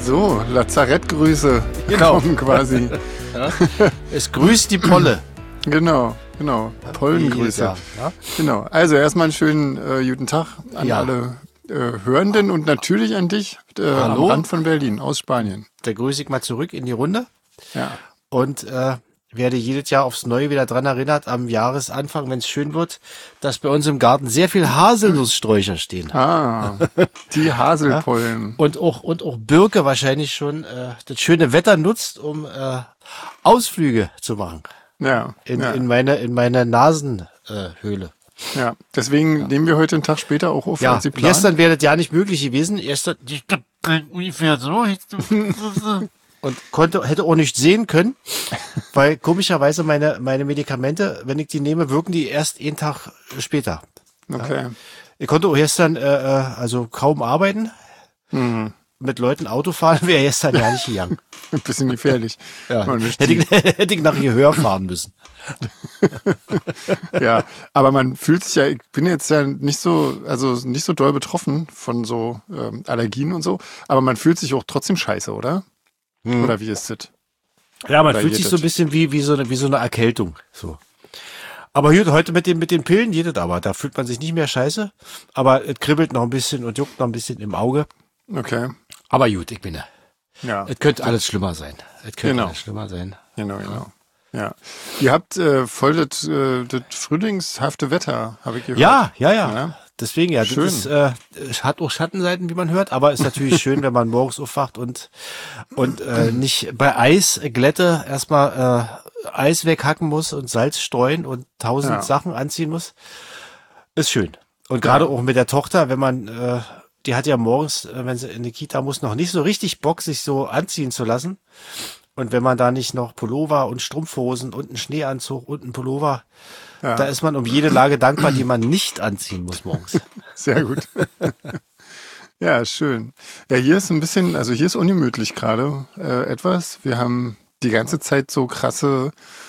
So, Lazarettgrüße Genau. kommen quasi. Ja. Es grüßt die Polle. Genau. Pollengrüße. Ja. Genau. Also erstmal einen schönen guten Tag an Ja. alle Hörenden und natürlich an dich am Hallo. Rand von Berlin aus Spanien. Da grüße ich mal zurück in die Runde Ja. und werde jedes Jahr aufs Neue wieder dran erinnert, am Jahresanfang, wenn es schön wird, dass bei uns im Garten sehr viel Haselnusssträucher stehen. Ah, die Haselpollen. Und auch Birke wahrscheinlich schon das schöne Wetter nutzt, um Ausflüge zu machen Ja. in meine Nasenhöhle. Ja. Deswegen nehmen wir heute einen Tag später auch auf, Ja, als Sie planen. gestern wäre das ja nicht möglich gewesen. Gestern ungefähr so. Und hätte auch nicht sehen können, weil komischerweise meine Medikamente, wenn ich die nehme, wirken die erst einen Tag später. Okay. Ich konnte auch gestern also kaum arbeiten. Mit Leuten Auto fahren wäre gestern ja nicht gegangen. Ein bisschen gefährlich. Ja. Man nicht Hätte ich nach Gehör fahren müssen. Ja, aber man fühlt sich ja, ich bin jetzt ja nicht so doll betroffen von so Allergien und so, aber man fühlt sich auch trotzdem scheiße, oder? Oder wie ist das? Ja, man Oder fühlt sich so ein bisschen wie so eine Erkältung. So. Aber hier, heute mit den Pillen geht es aber. Da fühlt man sich nicht mehr scheiße. Aber es kribbelt noch ein bisschen und juckt noch ein bisschen im Auge. Okay. Aber gut, ich bin Ja. Es könnte alles schlimmer sein. Genau. Alles schlimmer sein. Genau. Ja. Ihr habt voll das frühlingshafte Wetter, habe ich gehört. Ja. Deswegen, ja, Schön. das hat auch Schattenseiten, wie man hört, aber ist natürlich schön, wenn man morgens aufwacht und nicht bei Glätte erstmal Eis weghacken muss und Salz streuen und 1000 Sachen anziehen muss. Ist schön. Und gerade auch mit der Tochter, wenn man, die hat ja morgens, wenn sie in die Kita muss, noch nicht so richtig Bock, sich so anziehen zu lassen. Und wenn man da nicht noch Pullover und Strumpfhosen und einen Schneeanzug und einen Pullover, da ist man um jede Lage dankbar, die man nicht anziehen muss morgens. Sehr gut. Ja, schön. Ja, hier ist hier ist ungemütlich gerade etwas. Wir haben die ganze Zeit so krasse,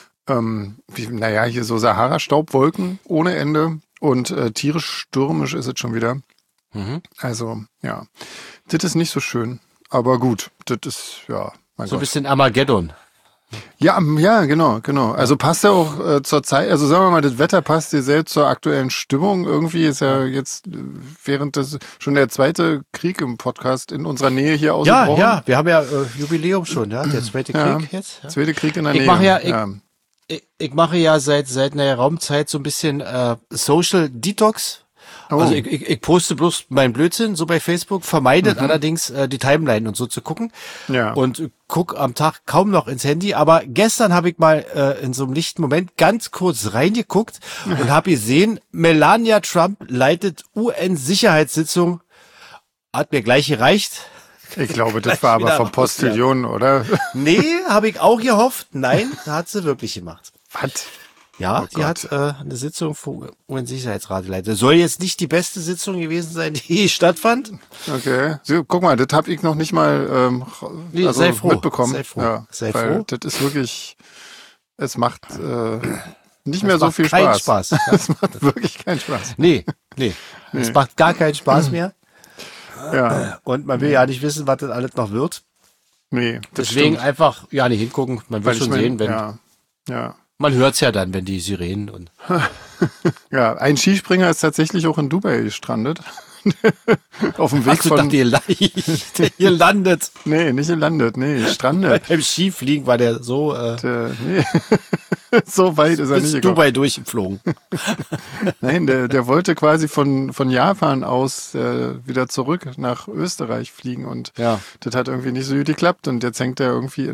hier so Sahara-Staubwolken ohne Ende und tierisch stürmisch ist es schon wieder. Also, ja, das ist nicht so schön, aber gut, das ist, ja, mein So ein Gott. bisschen Armageddon. Ja, genau. Also passt ja auch zur Zeit, also sagen wir mal, das Wetter passt dir selbst zur aktuellen Stimmung. Irgendwie ist ja jetzt während des schon der zweite Krieg im Podcast in unserer Nähe hier ausgebrochen. Ja, wir haben ja Jubiläum schon, ja, der zweite Krieg jetzt. Ja. Zweite Krieg in der Ich Nähe. Ich mache ja seit einer Raumzeit so ein bisschen Social Detox. Oh. Also ich poste bloß meinen Blödsinn so bei Facebook, vermeidet allerdings die Timeline und so zu gucken. Ja. Und guck am Tag kaum noch ins Handy. Aber gestern habe ich mal in so einem lichten Moment ganz kurz reingeguckt und habe gesehen, Melania Trump leitet UN-Sicherheitssitzung. Hat mir gleich gereicht. Ich glaube, das war aber vom Postillon, oder? Nee, habe ich auch gehofft. Nein, hat sie wirklich gemacht. Was? Ja, Oh sie Gott. hat eine Sitzung vom UN-Sicherheitsrat geleitet. Soll jetzt nicht die beste Sitzung gewesen sein, die stattfand. Okay. So, guck mal, das habe ich noch nicht mal Nee, sei froh. mitbekommen. Sei froh. Ja, Sei weil froh. das ist wirklich, es macht nicht mehr so macht viel keinen Spaß. Spaß. Es macht wirklich keinen Spaß. Nee. Es macht gar keinen Spaß mehr. Ja, Und man will ja nicht wissen, was das alles noch wird. nee, das Deswegen stimmt. einfach ja nicht hingucken. Man wird Weil schon ich mein, sehen, wenn ja. man hört's ja dann, wenn die Sirenen und Ja, ein Skispringer ist tatsächlich auch in Dubai gestrandet. Auf dem Weg Ach, du von... dachte, ihr landet. Nee, nicht gelandet, nee, gestrandet. Beim Skifliegen war der so Nee. So weit ist er bis nicht gekommen. Dubai durchgeflogen. Nein, der wollte quasi von Japan aus wieder zurück nach Österreich fliegen und Ja. das hat irgendwie nicht so gut geklappt und jetzt hängt er irgendwie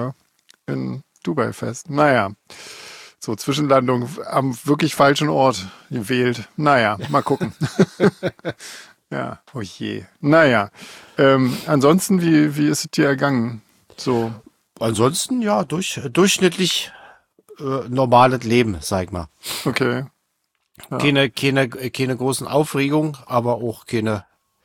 in Dubai fest. Naja, so Zwischenlandung am wirklich falschen Ort gewählt. Naja, mal gucken. Ja, oh je. Naja, ansonsten, wie ist es dir ergangen? So, Ansonsten, ja, durchschnittlich normales Leben, sag ich mal. okay. Ja. Keine großen Aufregungen, aber auch keine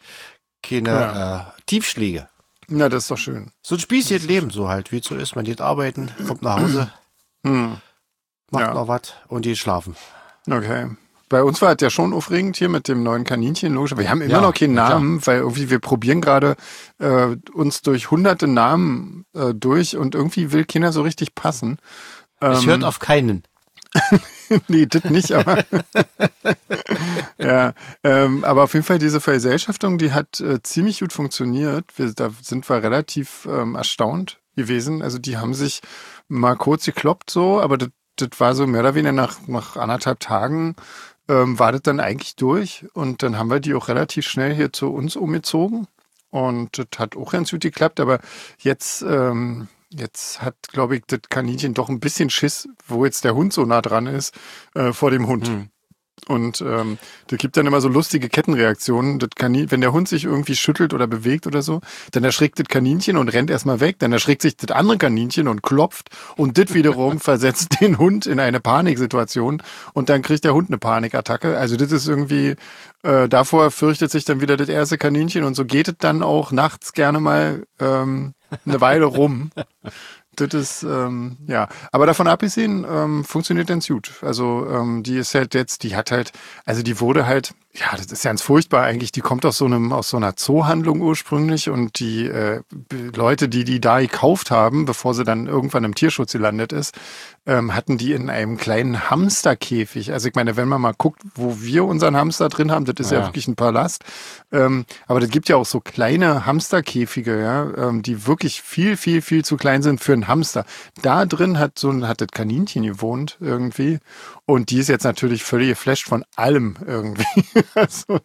Tiefschläge. Na, das ist doch schön. So ein Spießchen Leben, so halt, wie es so ist. Man geht arbeiten, kommt nach Hause, macht Ja. noch was und geht schlafen. Okay. bei uns war es ja schon aufregend hier mit dem neuen Kaninchen, logisch. Wir haben immer Ja, noch keinen na klar. Namen, weil irgendwie wir probieren gerade uns durch hunderte Namen durch und irgendwie will keiner so richtig passen. Es hört auf keinen. Nee, das nicht, aber ja, aber auf jeden Fall diese Vergesellschaftung, die hat ziemlich gut funktioniert. Da sind wir relativ erstaunt gewesen. Also die haben sich mal kurz gekloppt so, aber das war so mehr oder weniger nach 1,5 Tagen war das dann eigentlich durch und dann haben wir die auch relativ schnell hier zu uns umgezogen und das hat auch ganz gut geklappt, aber jetzt hat, glaube ich, das Kaninchen doch ein bisschen Schiss, wo jetzt der Hund so nah dran ist, vor dem Hund. Und das gibt dann immer so lustige Kettenreaktionen. Wenn der Hund sich irgendwie schüttelt oder bewegt oder so, dann erschrickt das Kaninchen und rennt erstmal weg. Dann erschrickt sich das andere Kaninchen und klopft. Und das wiederum versetzt den Hund in eine Paniksituation. Und dann kriegt der Hund eine Panikattacke. Also das ist irgendwie, davor fürchtet sich dann wieder das erste Kaninchen. Und so geht es dann auch nachts gerne mal eine Weile rum. Das ist, ja. Aber davon abgesehen, funktioniert ganz gut. Also, die ist halt jetzt, die hat halt, also die wurde halt, ja, das ist ganz furchtbar eigentlich. Die kommt aus so einer Zoohandlung ursprünglich und die Leute, die da gekauft haben, bevor sie dann irgendwann im Tierschutz gelandet ist, hatten die in einem kleinen Hamsterkäfig. Also ich meine, wenn man mal guckt, wo wir unseren Hamster drin haben, das ist ja wirklich ein Palast. Aber das gibt ja auch so kleine Hamsterkäfige, ja, die wirklich viel, viel, viel zu klein sind für einen Hamster. Da drin hat das Kaninchen gewohnt irgendwie. Und die ist jetzt natürlich völlig geflasht von allem irgendwie. Also,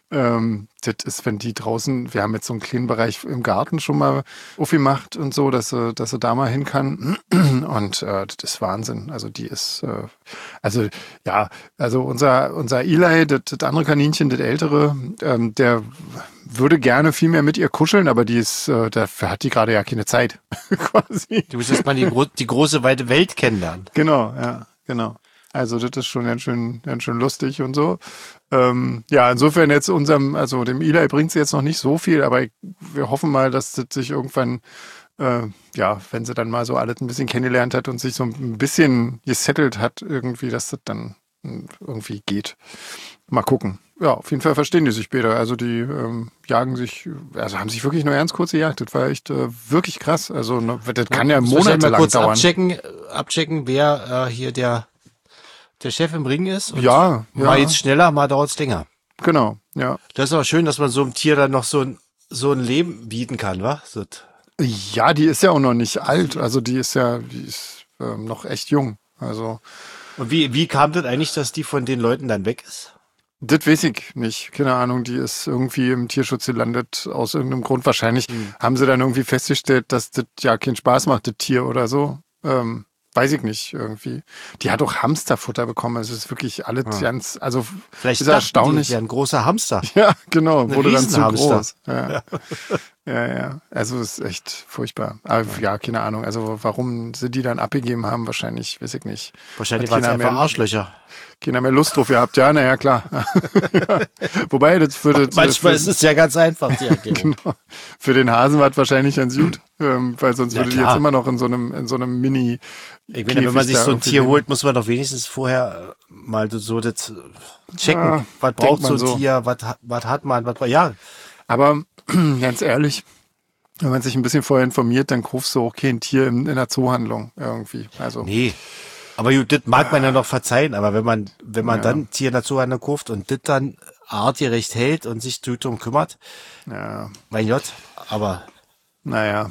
das ist, wenn die draußen, wir haben jetzt so einen kleinen Bereich im Garten schon mal aufgemacht und so, dass sie da mal hin kann. Und das ist Wahnsinn. Also die ist, also ja, also unser Eli, das andere Kaninchen, das ältere, der würde gerne viel mehr mit ihr kuscheln, aber die ist, dafür hat die gerade ja keine Zeit, quasi. Du musst erst mal die große, weite Welt kennenlernen. Genau, ja, genau. Also das ist schon ganz schön lustig und so. Ja, insofern jetzt also dem Eli bringt sie jetzt noch nicht so viel, aber wir hoffen mal, dass das sich irgendwann, ja, wenn sie dann mal so alles ein bisschen kennengelernt hat und sich so ein bisschen gesettelt hat irgendwie, dass das dann irgendwie geht. Mal gucken. Ja, auf jeden Fall verstehen die sich später. Also die jagen sich, also haben sich wirklich nur ganz kurz gejagt. Das war echt wirklich krass. Also das kann ja monatelang kurz dauern. abchecken, wer hier der Chef im Ring ist. Und Ja. mal jetzt schneller, mal dauert's länger. Genau, ja. Das ist aber schön, dass man so einem Tier dann noch so ein Leben bieten kann, wa? So. Ja, die ist ja auch noch nicht alt. Also die ist noch echt jung. Also Und wie kam das eigentlich, dass die von den Leuten dann weg ist? das weiß ich nicht. Keine Ahnung, die ist irgendwie im Tierschutz gelandet aus irgendeinem Grund. Wahrscheinlich haben sie dann irgendwie festgestellt, dass das ja keinen Spaß macht, das Tier oder so. Weiß ich nicht, irgendwie. Die hat auch Hamsterfutter bekommen. Es ist wirklich alles ganz, also Vielleicht ist erstaunlich. Ja, ein großer Hamster. Ja, genau, wurde dann zu Riesenhamster. groß. Ja. Also es ist echt furchtbar. Aber ja, keine Ahnung. Also warum sie die dann abgegeben haben, wahrscheinlich, weiß ich nicht. Wahrscheinlich Hat waren es keiner einfach mehr- Arschlöcher. Keiner mehr Lust drauf gehabt. Ja, naja, klar. Ja. Wobei, das würde Manchmal ist es ja ganz einfach, die Erklärung. genau. Für den Hasen war es wahrscheinlich ganz gut, weil sonst Ja, würde die klar. jetzt immer noch in so einem Mini. Ich meine, wenn man sich da so ein irgendwie Tier leben. holt, muss man doch wenigstens vorher mal so das checken. Ja, was denkt braucht so man ein so. Tier, was hat man, ja. Aber ganz ehrlich, wenn man sich ein bisschen vorher informiert, dann kaufst du auch kein Tier in einer Zoohandlung irgendwie. Also Nee. Aber gut, das mag man ja noch verzeihen, aber wenn man dann ein Tier dazu einer kauft und das dann artgerecht hält und sich drum kümmert, ja, mein Gott, aber naja,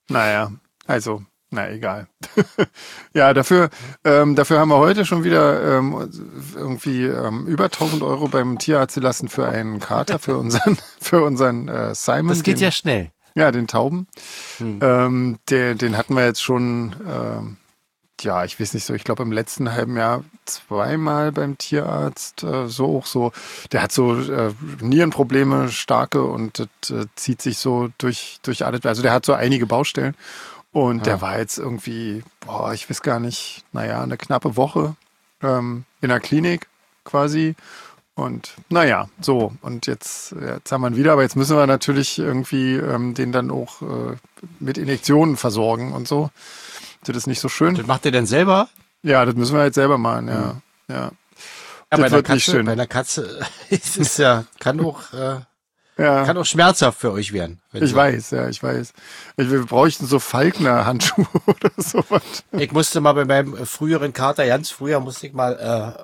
also, na egal. Ja, dafür haben wir heute schon wieder irgendwie über 1.000 Euro beim Tierarzt gelassen für einen Kater, für unseren Simon. das geht ja schnell. Ja, den Tauben. Den hatten wir jetzt schon, ja, ich weiß nicht so, ich glaube im letzten halben Jahr 2-mal beim Tierarzt, so. Der hat so Nierenprobleme, starke und das zieht sich so durch alles. Also der hat so einige Baustellen und der war jetzt irgendwie, ich weiß gar nicht, eine knappe Woche in der Klinik quasi. Und naja, so, und jetzt haben wir ihn wieder, aber jetzt müssen wir natürlich irgendwie den dann auch mit Injektionen versorgen und so. Das ist nicht so schön. Das macht ihr denn selber? Ja, das müssen wir jetzt selber machen, ja. bei wird nicht schön. Bei einer Katze ist es ja, kann auch schmerzhaft für euch werden. Ich weiß. Wir bräuchten so Falkner-Handschuhe oder sowas. Ich musste mal bei meinem früheren Kater, ganz früher, musste ich mal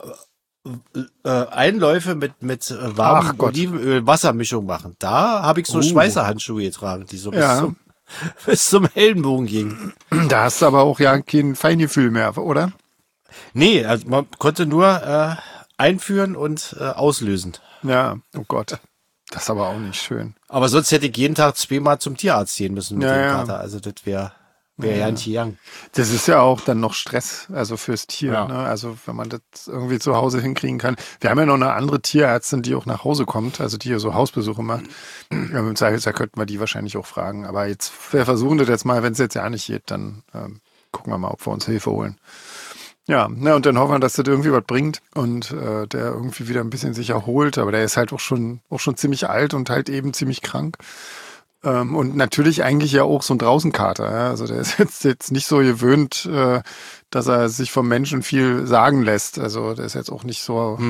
Einläufe mit warmem Olivenöl-Wassermischung machen. Da habe ich so Schweißerhandschuhe getragen, die so bis zum Ellenbogen gingen. Da hast du aber auch ja kein Feingefühl mehr, oder? Nee, also man konnte nur einführen und auslösen. Ja, oh Gott. Das ist aber auch nicht schön. Aber sonst hätte ich jeden Tag zweimal zum Tierarzt gehen müssen mit dem Kater. Also das wäre ja nicht gegangen. Das ist ja auch dann noch Stress, also fürs Tier. Ja. Ne? Also wenn man das irgendwie zu Hause hinkriegen kann. Wir haben ja noch eine andere Tierärztin, die auch nach Hause kommt, also die hier so Hausbesuche macht. Im Zweifelsfall könnten wir die wahrscheinlich auch fragen. Aber jetzt, wir versuchen das jetzt mal, wenn es jetzt ja nicht geht, dann gucken wir mal, ob wir uns Hilfe holen. Ja, und dann hoffen wir, dass das irgendwie was bringt und der irgendwie wieder ein bisschen sich erholt. Aber der ist halt auch schon ziemlich alt und halt eben ziemlich krank. Und natürlich eigentlich ja auch so ein Draußenkater. Ja? Also der ist jetzt nicht so gewöhnt, dass er sich vom Menschen viel sagen lässt. Also der ist jetzt auch nicht so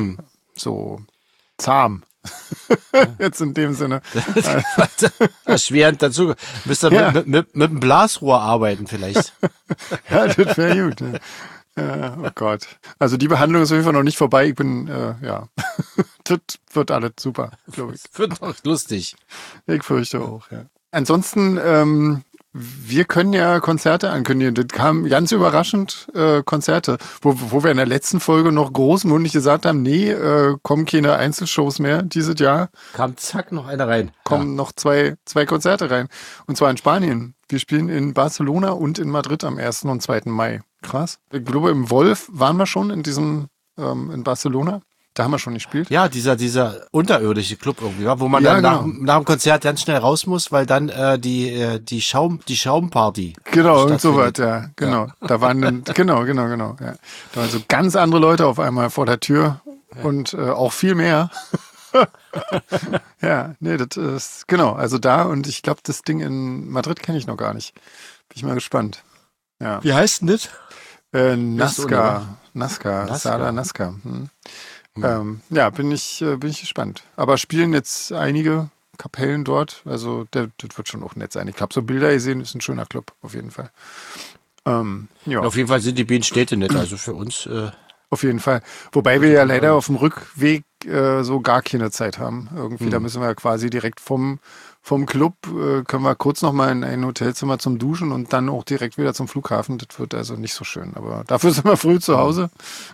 zahm. Jetzt in dem Sinne. Erschwerend dazu. Müsst ihr mit einem Blasrohr arbeiten vielleicht. Ja, das wäre gut. Ja, oh Gott. Also die Behandlung ist auf jeden Fall noch nicht vorbei. Ich bin, das wird alles super, glaube ich. Wird noch lustig. Ich fürchte auch, ja. Ansonsten, wir können ja Konzerte ankündigen. Das kam ganz überraschend, Konzerte, wo wir in der letzten Folge noch großmundig gesagt haben, nee, kommen keine Einzelshows mehr dieses Jahr. Kam zack noch einer rein. Kommen noch zwei Konzerte rein. Und zwar in Spanien. Wir spielen in Barcelona und in Madrid am 1. und 2. Mai. Krass. Ich glaube, im Wolf waren wir schon in Barcelona. Da haben wir schon gespielt. Ja, dieser unterirdische Club irgendwie, wo man dann nach dem Konzert ganz schnell raus muss, weil dann die Schaumparty. Genau, und so was, ja, genau. Ja. Da waren dann, genau. Ja. Da waren so ganz andere Leute auf einmal vor der Tür und auch viel mehr. Ja, nee, das ist, genau, also da und ich glaube, das Ding in Madrid kenne ich noch gar nicht. Bin ich mal gespannt. Ja. Wie heißt denn das? Nazca. Sala Nazca. Ja, bin ich gespannt. Aber spielen jetzt einige Kapellen dort, also das wird schon auch nett sein. Ich habe so Bilder gesehen, ist ein schöner Club, auf jeden Fall. Ja. Auf jeden Fall sind die beiden Städte nett, also für uns. Auf jeden Fall. Wobei wir ja leider auf dem Rückweg so gar keine Zeit haben. Irgendwie, da müssen wir ja quasi direkt vom Club, können wir kurz noch mal in ein Hotelzimmer zum Duschen und dann auch direkt wieder zum Flughafen. Das wird also nicht so schön. Aber dafür sind wir früh zu Hause.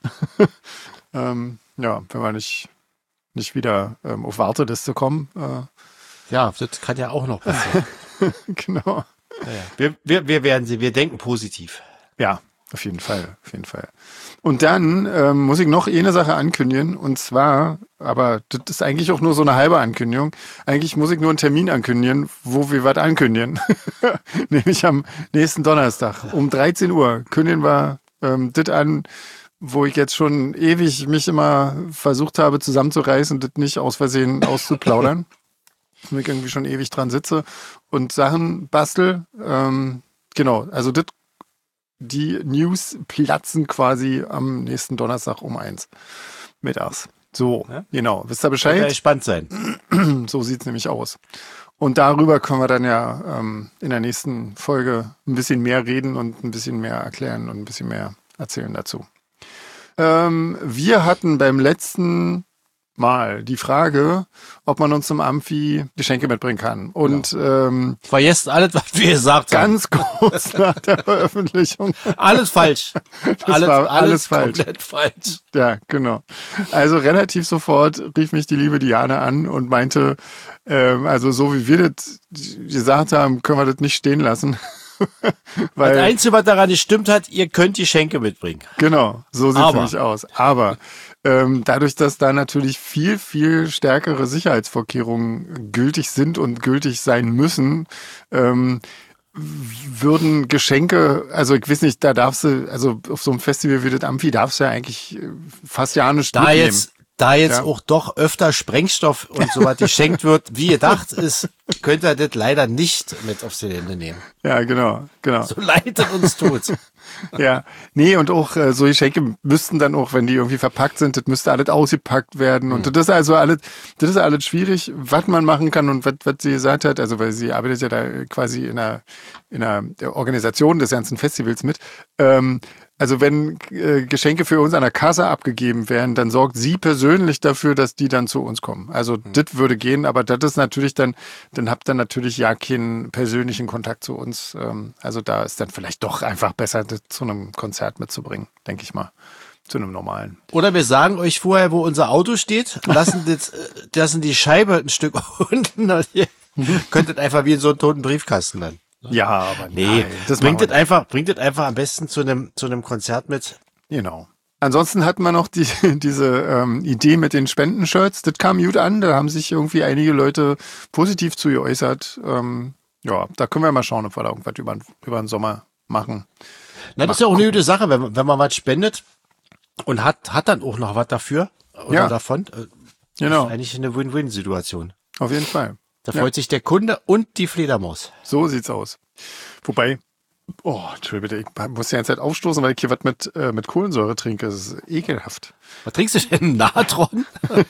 Ja, wenn wir nicht wieder auf Warteliste kommen. Ja, das kann ja auch noch passieren. Genau. Ja. Wir werden sie, wir denken positiv. Ja, auf jeden Fall. Und dann muss ich noch eine Sache ankündigen, und zwar, aber das ist eigentlich auch nur so eine halbe Ankündigung, eigentlich muss ich nur einen Termin ankündigen, wo wir was ankündigen. Nämlich am nächsten Donnerstag um 13 Uhr kündigen wir das an, wo ich jetzt schon ewig mich immer versucht habe zusammenzureißen, das nicht aus Versehen auszuplaudern. Wo ich irgendwie schon ewig dran sitze und Sachen bastel. Genau, also die News platzen quasi am nächsten Donnerstag um 1 mittags. So, ja? Genau. Wisst ihr Bescheid? Wird ja spannend sein. So sieht's nämlich aus. Und darüber können wir dann ja in der nächsten Folge ein bisschen mehr reden und ein bisschen mehr erklären und ein bisschen mehr erzählen dazu. Wir hatten beim letzten Mal die Frage, ob man uns zum Amphi Geschenke mitbringen kann. Und vergesst alles, was wir gesagt haben. Ganz kurz nach der Veröffentlichung. Alles falsch. Alles falsch. Komplett falsch. Ja, genau. Also relativ sofort rief mich die liebe Diane an und meinte, also so wie wir das gesagt haben, können wir das nicht stehen lassen. Weil, das Einzige, was daran gestimmt hat, ihr könnt Geschenke mitbringen. Genau, so sieht es nämlich aus. Aber dadurch, dass da natürlich viel, viel stärkere Sicherheitsvorkehrungen gültig sind und gültig sein müssen, würden Geschenke, also ich weiß nicht, da darfst du, also auf so einem Festival wie das Amphi darfst du ja eigentlich fast ja nicht mitnehmen. Da jetzt auch doch öfter Sprengstoff und so was geschenkt wird, wie gedacht ist, könnt ihr das leider nicht mit aufs Gelände nehmen. Ja, genau. So leid es uns tut. Ja, nee, und auch so Geschenke müssten dann auch, wenn die irgendwie verpackt sind, das müsste alles ausgepackt werden. Und das ist also alles, das ist alles schwierig, was man machen kann und was sie gesagt hat. Also, weil sie arbeitet ja da quasi in einer Organisation des ganzen Festivals mit. Also wenn Geschenke für uns an der Kasse abgegeben werden, dann sorgt sie persönlich dafür, dass die dann zu uns kommen. Also das würde gehen, aber das ist natürlich dann habt ihr natürlich ja keinen persönlichen Kontakt zu uns. Also da ist dann vielleicht doch einfach besser, das zu einem Konzert mitzubringen, denke ich mal. Zu einem normalen. Oder wir sagen euch vorher, wo unser Auto steht, lassen die Scheibe ein Stück unten. Ihr könntet einfach wie in so einen toten Briefkasten dann. Ja, aber nee, nein, das bringt es einfach am besten zu einem Konzert mit. Genau. Ansonsten hatten wir noch diese Idee mit den Spendenshirts. Das kam gut an. Da haben sich irgendwie einige Leute positiv zu geäußert. Ja, da können wir mal schauen, ob wir da irgendwas über den Sommer machen. Na, das ist ja auch eine gute Sache, wenn man was spendet und hat dann auch noch was dafür oder davon. Genau. Ist eigentlich eine Win-Win-Situation. Auf jeden Fall. Da freut sich der Kunde und die Fledermaus. So sieht's aus. Wobei, Entschuldigung, bitte, ich muss die ganze Zeit aufstoßen, weil ich hier was mit Kohlensäure trinke. Das ist ekelhaft. Was trinkst du denn? Natron?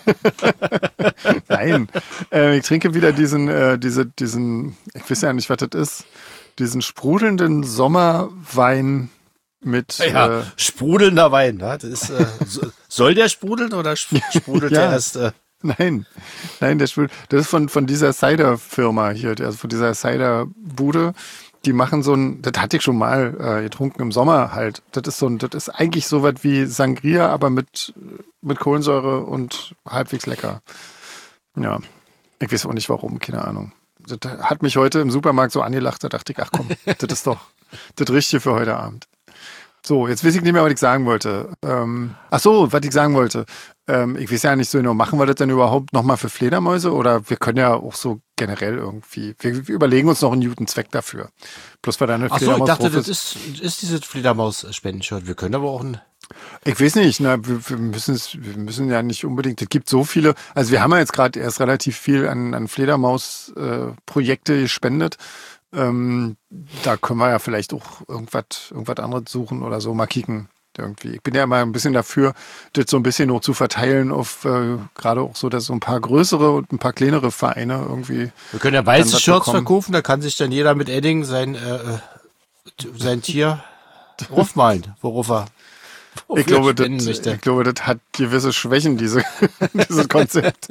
Nein, ich trinke wieder diesen, ich weiß ja nicht, was das ist, diesen sprudelnden Sommerwein mit... sprudelnder Wein. Ja? Das ist, soll der sprudeln oder sprudelt der erst... Nein, das ist von dieser Cider-Firma hier, also von dieser Cider-Bude. Die machen so das hatte ich schon mal getrunken im Sommer halt. Das ist eigentlich so was wie Sangria, aber mit Kohlensäure und halbwegs lecker. Ja, ich weiß auch nicht warum, keine Ahnung. Das hat mich heute im Supermarkt so angelacht, da dachte ich, ach komm, das ist doch das Richtige für heute Abend. So, jetzt weiß ich nicht mehr, was ich sagen wollte. Was ich sagen wollte. Ich weiß ja nicht so genau, machen wir das denn überhaupt nochmal für Fledermäuse? Oder wir können ja auch so generell irgendwie, wir überlegen uns noch einen guten Zweck dafür. Bloß weil da eine Fledermaus ich dachte, drauf das ist dieses Fledermaus-Spendenshirt. Wir können aber auch Ich weiß nicht, wir müssen ja nicht unbedingt, es gibt so viele, also wir haben ja jetzt gerade erst relativ viel an Fledermaus-Projekte gespendet. Da können wir ja vielleicht auch irgendwas anderes suchen oder so, mal kicken. Irgendwie. Ich bin ja immer ein bisschen dafür, das so ein bisschen noch zu verteilen auf gerade auch so, dass so ein paar größere und ein paar kleinere Vereine irgendwie. Wir können ja weiße Shirts verkaufen, da kann sich dann jeder mit Edding sein Tier aufmalen, worauf er ich glaube, das hat gewisse Schwächen, dieses Konzept.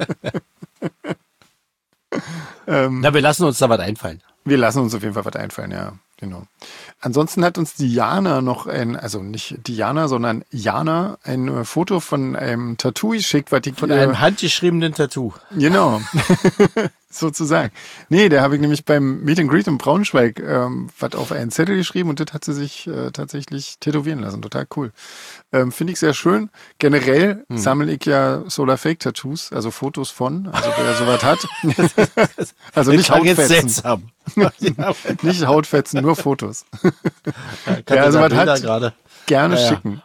Wir lassen uns da was einfallen. Wir lassen uns auf jeden Fall was einfallen, ja, genau. Ansonsten hat uns Diana noch also nicht Diana, sondern Jana ein Foto von einem Tattoo geschickt, was von einem handgeschriebenen Tattoo. Genau. Sozusagen. Nee, da habe ich nämlich beim Meet and Greet in Braunschweig was auf einen Zettel geschrieben und das hat sie sich tatsächlich tätowieren lassen. Total cool. Finde ich sehr schön. Generell sammle ich ja Solar Fake Tattoos, also Fotos von, also wer sowas hat. Also nicht Hautfetzen. Nicht Hautfetzen, nur Fotos. Ja, also man hat gerne schicken.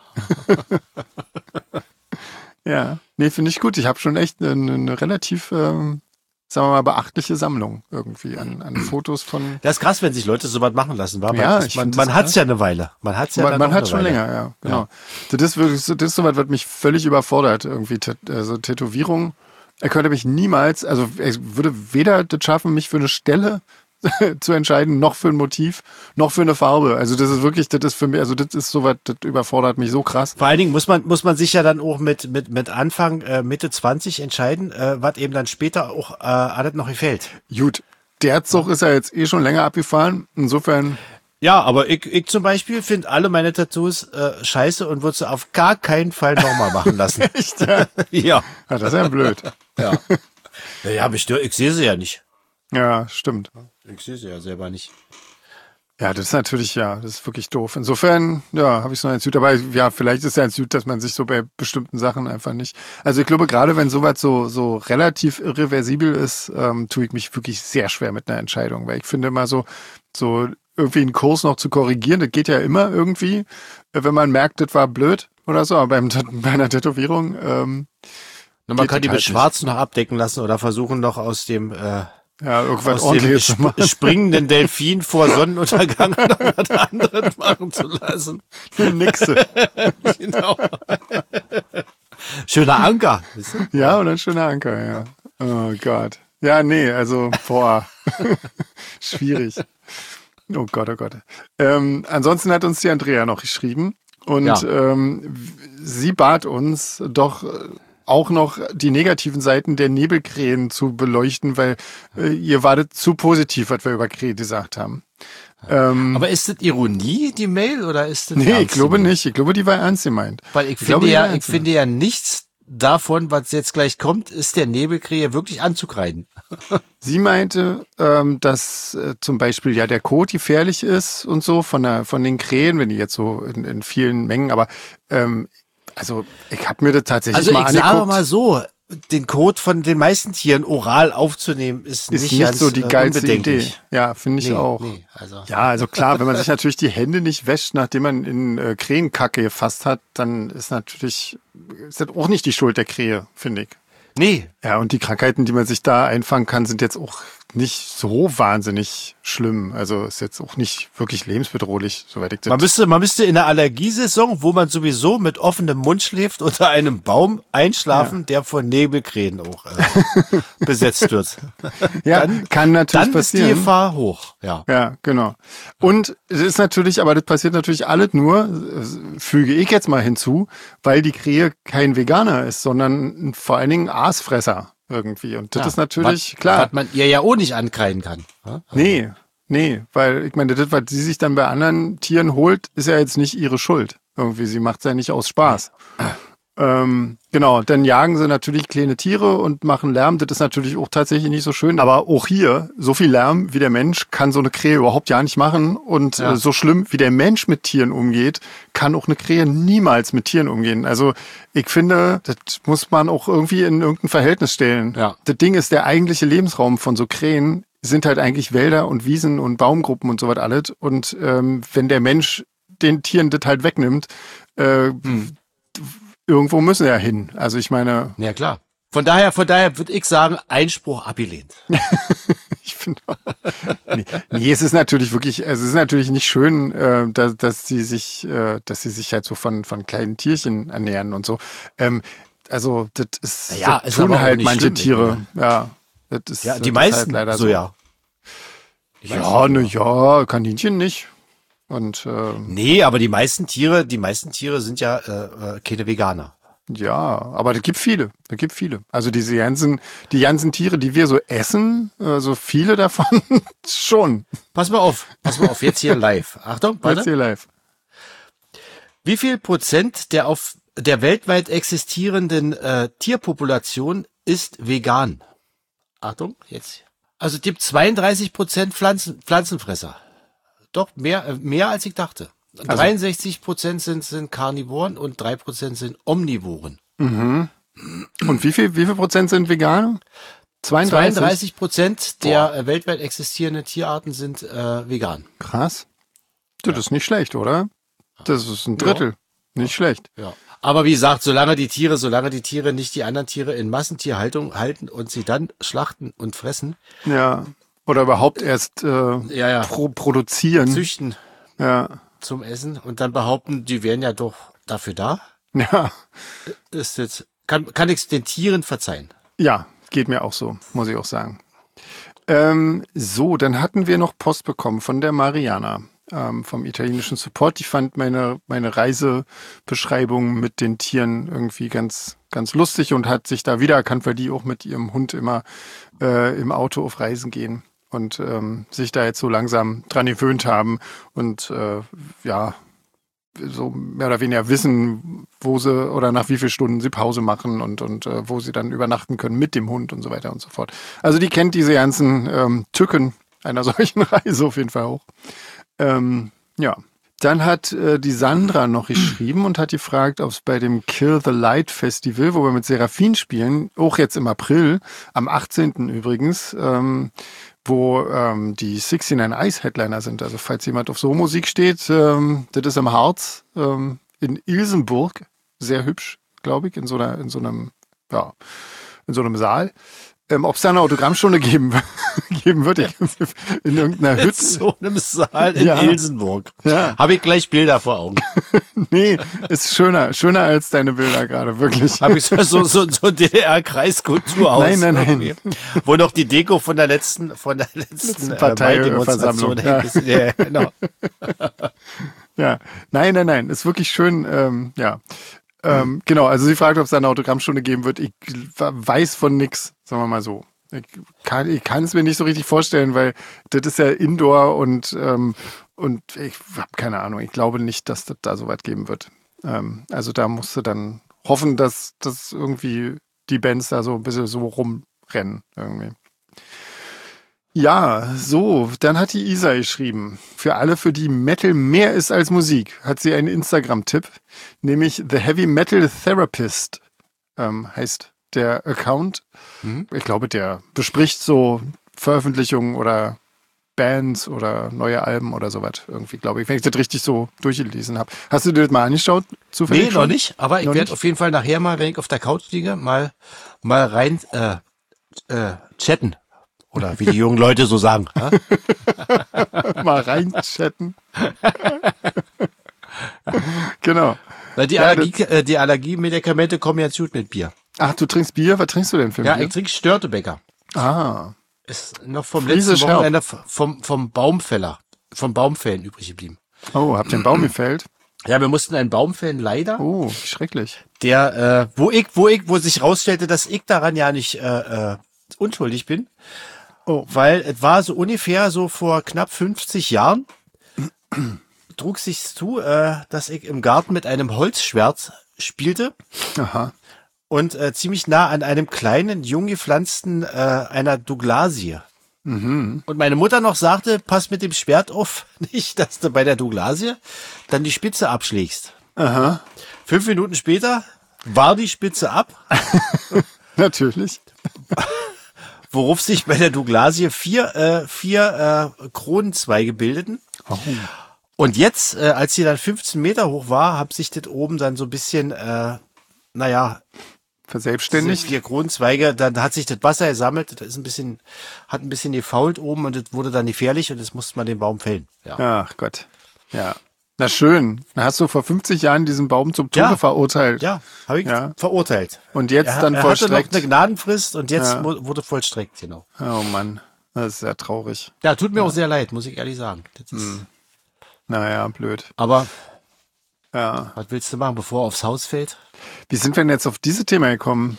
Ja, nee, finde ich gut. Ich habe schon echt eine relativ, sagen wir mal, beachtliche Sammlung irgendwie an Fotos von. Das ist krass, wenn sich Leute sowas machen lassen. Ja, man hat es ja eine Weile. Man hat schon länger, ja, genau. Ja. Das ist so was, was mich völlig überfordert, irgendwie, also Tätowierung. Er könnte mich niemals, also er würde weder das schaffen, mich für eine Stelle zu entscheiden, noch für ein Motiv, noch für eine Farbe. Also das ist wirklich, das ist für mich, also das ist sowas, das überfordert mich so krass. Vor allen Dingen muss man sich ja dann auch mit Anfang, Mitte 20 entscheiden, was eben dann später auch alles noch gefällt. Gut, der Zug ist ja jetzt schon länger abgefahren, insofern. Ja, aber ich zum Beispiel finde alle meine Tattoos scheiße und würde sie auf gar keinen Fall nochmal machen lassen. Echt? Ja. Ja. Das ist ja blöd. Ja, ich sehe sie ja nicht. Ja, stimmt. Ich sehe sie ja selber nicht. Ja, das ist natürlich, das ist wirklich doof. Insofern, habe ich so ein Süd. Aber ja, vielleicht ist ja ein Süd, dass man sich so bei bestimmten Sachen einfach nicht. Also ich glaube, gerade wenn sowas so relativ irreversibel ist, tue ich mich wirklich sehr schwer mit einer Entscheidung. Weil ich finde immer so irgendwie einen Kurs noch zu korrigieren, das geht ja immer irgendwie, wenn man merkt, das war blöd oder so. Aber bei einer Tätowierung, man kann die mit Schwarz noch abdecken lassen oder versuchen noch aus dem Ja, irgendwas aus dem ordentliches zu machen. springenden Delfin vor Sonnenuntergang noch was anderes machen zu lassen. Eine Nixe. Genau. Schöner Anker. Weißt du? Ja, und ein schöner Anker, ja. Oh Gott. Ja, nee, also, boah. Schwierig. Oh Gott, oh Gott. Ansonsten hat uns die Andrea noch geschrieben und Ja. sie bat uns doch auch noch die negativen Seiten der Nebelkrähen zu beleuchten, weil ihr war das zu positiv, was wir über Krähen gesagt haben. Aber ist das Ironie, die Mail, oder ist das Nee, ernst ich glaube gemeint? nicht. Ich glaube, die war ernst gemeint. Weil ich glaube, finde die war ja, ich ernst finde ja nichts davon, was jetzt gleich kommt, ist der Nebelkrähe wirklich anzukreiden. Sie meinte, dass zum Beispiel ja der Kot gefährlich ist und so von den Krähen, wenn die jetzt so in vielen Mengen, aber also ich habe mir das tatsächlich Also mal ich angeguckt. sage mal so, den Kot von den meisten Tieren oral aufzunehmen, ist Ist nicht nicht ganz so die geilste Idee. unbedenklich. Ja, finde ich auch. Nee, also. Ja, also klar, wenn man sich natürlich die Hände nicht wäscht, nachdem man in Krähenkacke gefasst hat, dann ist das auch nicht die Schuld der Krähe, finde ich. Nee, Ja, und die Krankheiten, die man sich da einfangen kann, sind jetzt auch nicht so wahnsinnig schlimm. Also ist jetzt auch nicht wirklich lebensbedrohlich, soweit ich das. man müsste in der Allergiesaison, wo man sowieso mit offenem Mund schläft, unter einem Baum einschlafen, der von Nebelkrähen auch besetzt wird. Ja, kann natürlich Dann ist die passieren. Gefahr hoch. Ja. Ja, genau. Und es ist natürlich, aber das passiert natürlich alles nur, füge ich jetzt mal hinzu, weil die Krähe kein Veganer ist, sondern vor allen Dingen Aasfresser irgendwie. Und das ist natürlich, klar. Was man ihr ja auch nicht ankreiden kann. Ja? Nee, weil ich meine, das, was sie sich dann bei anderen Tieren holt, ist ja jetzt nicht ihre Schuld. Irgendwie, sie macht es ja nicht aus Spaß. Genau, dann jagen sie natürlich kleine Tiere und machen Lärm. Das ist natürlich auch tatsächlich nicht so schön. Aber auch hier, so viel Lärm wie der Mensch kann so eine Krähe überhaupt ja nicht machen. Und Ja. so schlimm wie der Mensch mit Tieren umgeht, kann auch eine Krähe niemals mit Tieren umgehen. Also ich finde, das muss man auch irgendwie in irgendein Verhältnis stellen. Ja. Das Ding ist, der eigentliche Lebensraum von so Krähen sind halt eigentlich Wälder und Wiesen und Baumgruppen und so was alles. Und wenn der Mensch den Tieren das halt wegnimmt, irgendwo müssen sie ja hin. Also ich meine, Ja, klar. Von daher würde ich sagen, Einspruch abgelehnt. ich finde, nee, es ist natürlich wirklich, es ist natürlich nicht schön, dass sie sich halt so von kleinen Tierchen ernähren und so. Also das ist, Naja, das ist aber tun auch halt nicht manche schlimm, Tiere. Ja, das ist, Ja, die das ist meisten halt leider so, ja. Ja, ja, Kaninchen nicht. Und Nee, aber die meisten Tiere sind ja keine Veganer. ja, aber da gibt viele. Also die ganzen Tiere, die wir so essen, so viele davon schon. Pass mal auf, jetzt hier live. Achtung, Jetzt warte. hier live. Wie viel Prozent der weltweit existierenden Tierpopulation ist vegan? Achtung, jetzt. Also es gibt 32% Pflanzenfresser. Doch, mehr als ich dachte. 63% sind Karnivoren und 3% sind Omnivoren. Und wie viel Prozent sind vegan? 32? 32% der weltweit existierenden Tierarten sind vegan. Krass. Das ist nicht schlecht, oder? Das ist ein Drittel. Nicht schlecht. Ja. Aber wie gesagt, solange die Tiere nicht die anderen Tiere in Massentierhaltung halten und sie dann schlachten und fressen, Ja. Oder überhaupt erst ja. produzieren. züchten Ja. zum Essen und dann behaupten, die wären ja doch dafür da, Ja. ist jetzt, kann ich den Tieren verzeihen. Ja, geht mir auch so, muss ich auch sagen. So, dann hatten wir noch Post bekommen von der Mariana vom italienischen Support. Die fand meine Reisebeschreibung mit den Tieren irgendwie ganz, ganz lustig und hat sich da wiedererkannt, weil die auch mit ihrem Hund immer im Auto auf Reisen gehen und sich da jetzt so langsam dran gewöhnt haben und ja, so mehr oder weniger wissen, wo sie oder nach wie vielen Stunden sie Pause machen und wo sie dann übernachten können mit dem Hund und so weiter und so fort. Also die kennt diese ganzen Tücken einer solchen Reise auf jeden Fall auch. Ja. Dann hat die Sandra noch geschrieben und hat gefragt, ob es bei dem Kill the Light Festival, wo wir mit Seraphin spielen, auch jetzt im April, am 18. übrigens, wo die 69 Eyes Headliner sind. Also falls jemand auf so Musik steht, das ist im Harz in Ilsenburg, sehr hübsch, glaube ich, in so einem Saal. ob es da eine Autogrammstunde geben wird. In irgendeiner In Hütte. so einem Saal in Ja. Ilsenburg. Ja. Habe ich gleich Bilder vor Augen. Nee, ist schöner als deine Bilder gerade, wirklich. Habe ich so DDR-Kreiskulturhaus. Nein. irgendwie, wo noch die Deko von der letzten Parteiversammlung. hängt. Ja, genau. Ja, nein, ist wirklich schön, ja. Genau, also sie fragt, ob es da eine Autogrammstunde geben wird. Ich weiß von nix, sagen wir mal so. Ich kann es mir nicht so richtig vorstellen, weil das ist ja Indoor und ich habe keine Ahnung. Ich glaube nicht, dass das da so weit geben wird. Also da musst du dann hoffen, dass irgendwie die Bands da so ein bisschen so rumrennen irgendwie. Ja, so, dann hat die Isa geschrieben. Für alle, für die Metal mehr ist als Musik, hat sie einen Instagram-Tipp, nämlich The Heavy Metal Therapist heißt der Account. Ich glaube, der bespricht so Veröffentlichungen oder Bands oder neue Alben oder sowas irgendwie, glaube ich, wenn ich das richtig so durchgelesen habe. Hast du dir das mal angeschaut? Zufällig Nee, schon? noch nicht, aber ich Noch werde nicht? auf jeden Fall nachher mal, wenn ich auf der Couch liege, mal rein chatten. Oder wie die jungen Leute so sagen. Ja? Mal reinchatten. Genau. Weil die Ja, die Allergiemedikamente kommen jetzt gut mit Bier. Ach, du trinkst Bier? Was trinkst du denn für ein Ja, Bier? ich trinke Störtebecker. Ah, Ist noch vom Friesisch letzten Wochenende vom Baumfäller, vom Baumfällen übrig geblieben. oh, habt ihr einen Baum gefällt? Ja, wir mussten einen Baum fällen, leider. Oh, wie schrecklich. Der, wo sich rausstellte, dass ich daran ja nicht unschuldig bin. Oh. Weil es war so ungefähr so vor knapp 50 Jahren, trug sich zu, dass ich im Garten mit einem Holzschwert spielte Aha. und ziemlich nah an einem kleinen, jung gepflanzten einer Douglasie. Und meine Mutter noch sagte, pass mit dem Schwert auf, nicht, dass du bei der Douglasie dann die Spitze abschlägst. Aha. 5 Minuten später war die Spitze ab, Natürlich. worauf sich bei der Douglasie vier Kronenzweige bildeten. Oh. Und jetzt, als sie dann 15 Meter hoch war, hat sich das oben dann so ein bisschen, diese Verselbstständigt. 4 Kronenzweige, dann hat sich das Wasser gesammelt, das ist hat ein bisschen gefault oben und das wurde dann gefährlich und jetzt musste man den Baum fällen. Ja. Ach Gott. Ja. Na schön. Dann hast du vor 50 Jahren diesen Baum zum Tode Ja. verurteilt. Ja, habe ich Ja. verurtelt. Und jetzt dann er hatte noch vollstreckt. eine Gnadenfrist und jetzt Ja. wurde vollstreckt, genau. Oh Mann. Das ist sehr traurig. Ja, tut mir auch sehr leid, muss ich ehrlich sagen. Das ist, Naja, blöd. aber Ja. was willst du machen, bevor er aufs Haus fällt? Wie sind wir denn jetzt auf dieses Thema gekommen?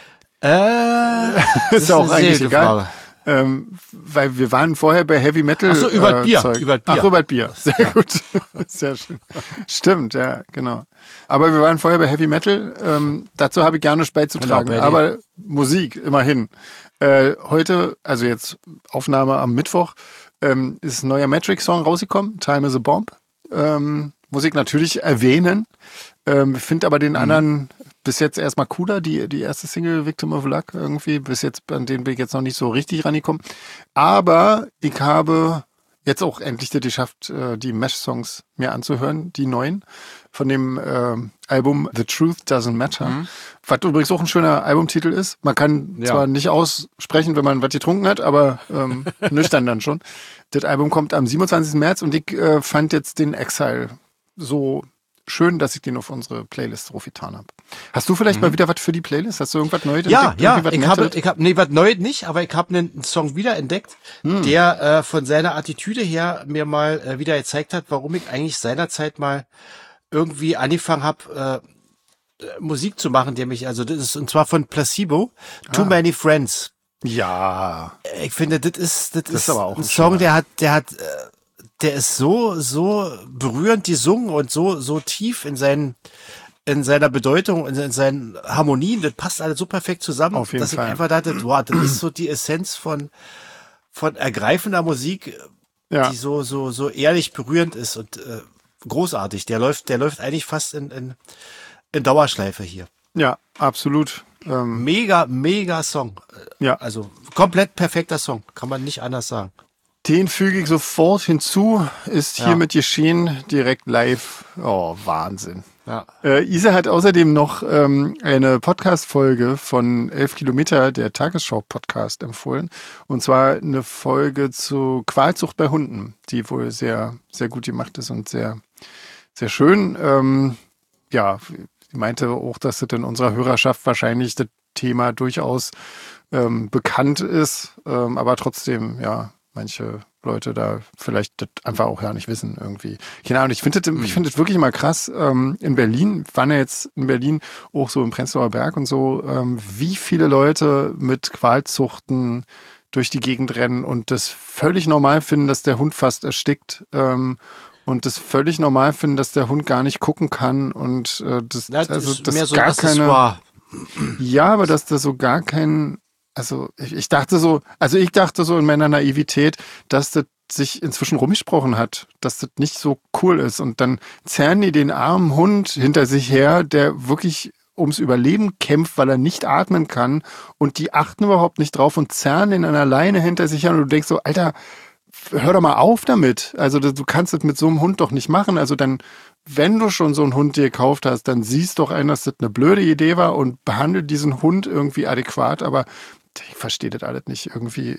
Das Ist ja auch eine eigentlich sehr gute egal. Frage. Weil wir waren vorher bei Heavy Metal. Ach so, über das Bier, Zeug. über das Bier. Ach, über das Bier. Sehr gut. Sehr schön. Stimmt, ja, genau. Aber wir waren vorher bei Heavy Metal. Dazu habe ich gerne nichts beizutragen. Genau, bei Aber Musik, immerhin. Heute, also jetzt Aufnahme am Mittwoch, ist ein neuer Matrix-Song rausgekommen. Time is a Bomb. Muss ich natürlich erwähnen. Finde aber den anderen bis jetzt erstmal cooler, die erste Single Victim of Luck irgendwie, bis jetzt, an den bin ich jetzt noch nicht so richtig rangekommen. Aber ich habe jetzt auch endlich das geschafft, die Mesh-Songs mir anzuhören, die neuen, von dem Album The Truth Doesn't Matter, was übrigens auch ein schöner Albumtitel ist. Man kann Ja. zwar nicht aussprechen, wenn man was getrunken hat, aber nüchtern dann schon. Das Album kommt am 27. März und ich fand jetzt den Exile so schön, dass ich den auf unsere Playlist drauf getan habe. Hast du vielleicht mal wieder was für die Playlist? Hast du irgendwas Neues Ja, entdeckt? ja, Irgendwie was Nettes? ich habe, nee, was Neues nicht, aber ich habe einen Song wiederentdeckt, der von seiner Attitüde her mir mal wieder gezeigt hat, warum ich eigentlich seinerzeit mal irgendwie angefangen habe, Musik zu machen, der mich, also das ist, und zwar von Placebo, Too Many Friends. Ja. Ich finde, das ist aber auch ein ein Song, der ist so berührend gesungen und so tief in seiner Bedeutung, in seinen Harmonien, das passt alles so perfekt zusammen, Auf jeden dass Fall. ich einfach dachte, wow, das ist so die Essenz von ergreifender Musik, Ja. die so ehrlich berührend ist und großartig. Der läuft eigentlich fast in Dauerschleife hier. Ja, absolut. Mega Song. Ja. Also komplett perfekter Song, kann man nicht anders sagen. Den füge ich sofort hinzu, ist hiermit geschehen, direkt live. Oh, Wahnsinn. Ja. Isa hat außerdem noch eine Podcast-Folge von 11 Kilometer, der Tagesschau-Podcast, empfohlen. Und zwar eine Folge zu Qualzucht bei Hunden, die wohl sehr, sehr gut gemacht ist und sehr, sehr schön. Sie meinte auch, dass das in unserer Hörerschaft wahrscheinlich das Thema durchaus bekannt ist, aber trotzdem, ja, manche Leute da vielleicht das einfach auch ja nicht wissen irgendwie. Keine Ahnung, ich finde das wirklich immer krass. In Berlin, waren ja jetzt in Berlin auch so im Prenzlauer Berg und so, wie viele Leute mit Qualzuchten durch die Gegend rennen und das völlig normal finden, dass der Hund fast erstickt und das völlig normal finden, dass der Hund gar nicht gucken kann und das ist mehr so gar ein keine. Accessoire. Ja, aber dass da so gar kein. Also ich dachte so in meiner Naivität, dass das sich inzwischen rumgesprochen hat, dass das nicht so cool ist. Und dann zerren die den armen Hund hinter sich her, der wirklich ums Überleben kämpft, weil er nicht atmen kann. Und die achten überhaupt nicht drauf und zerren den an der Leine hinter sich her. Und du denkst so, Alter, hör doch mal auf damit. Also du kannst das mit so einem Hund doch nicht machen. Also dann, wenn du schon so einen Hund dir gekauft hast, dann siehst doch ein, dass das eine blöde Idee war und behandle diesen Hund irgendwie adäquat. Aber ich verstehe das alles nicht irgendwie.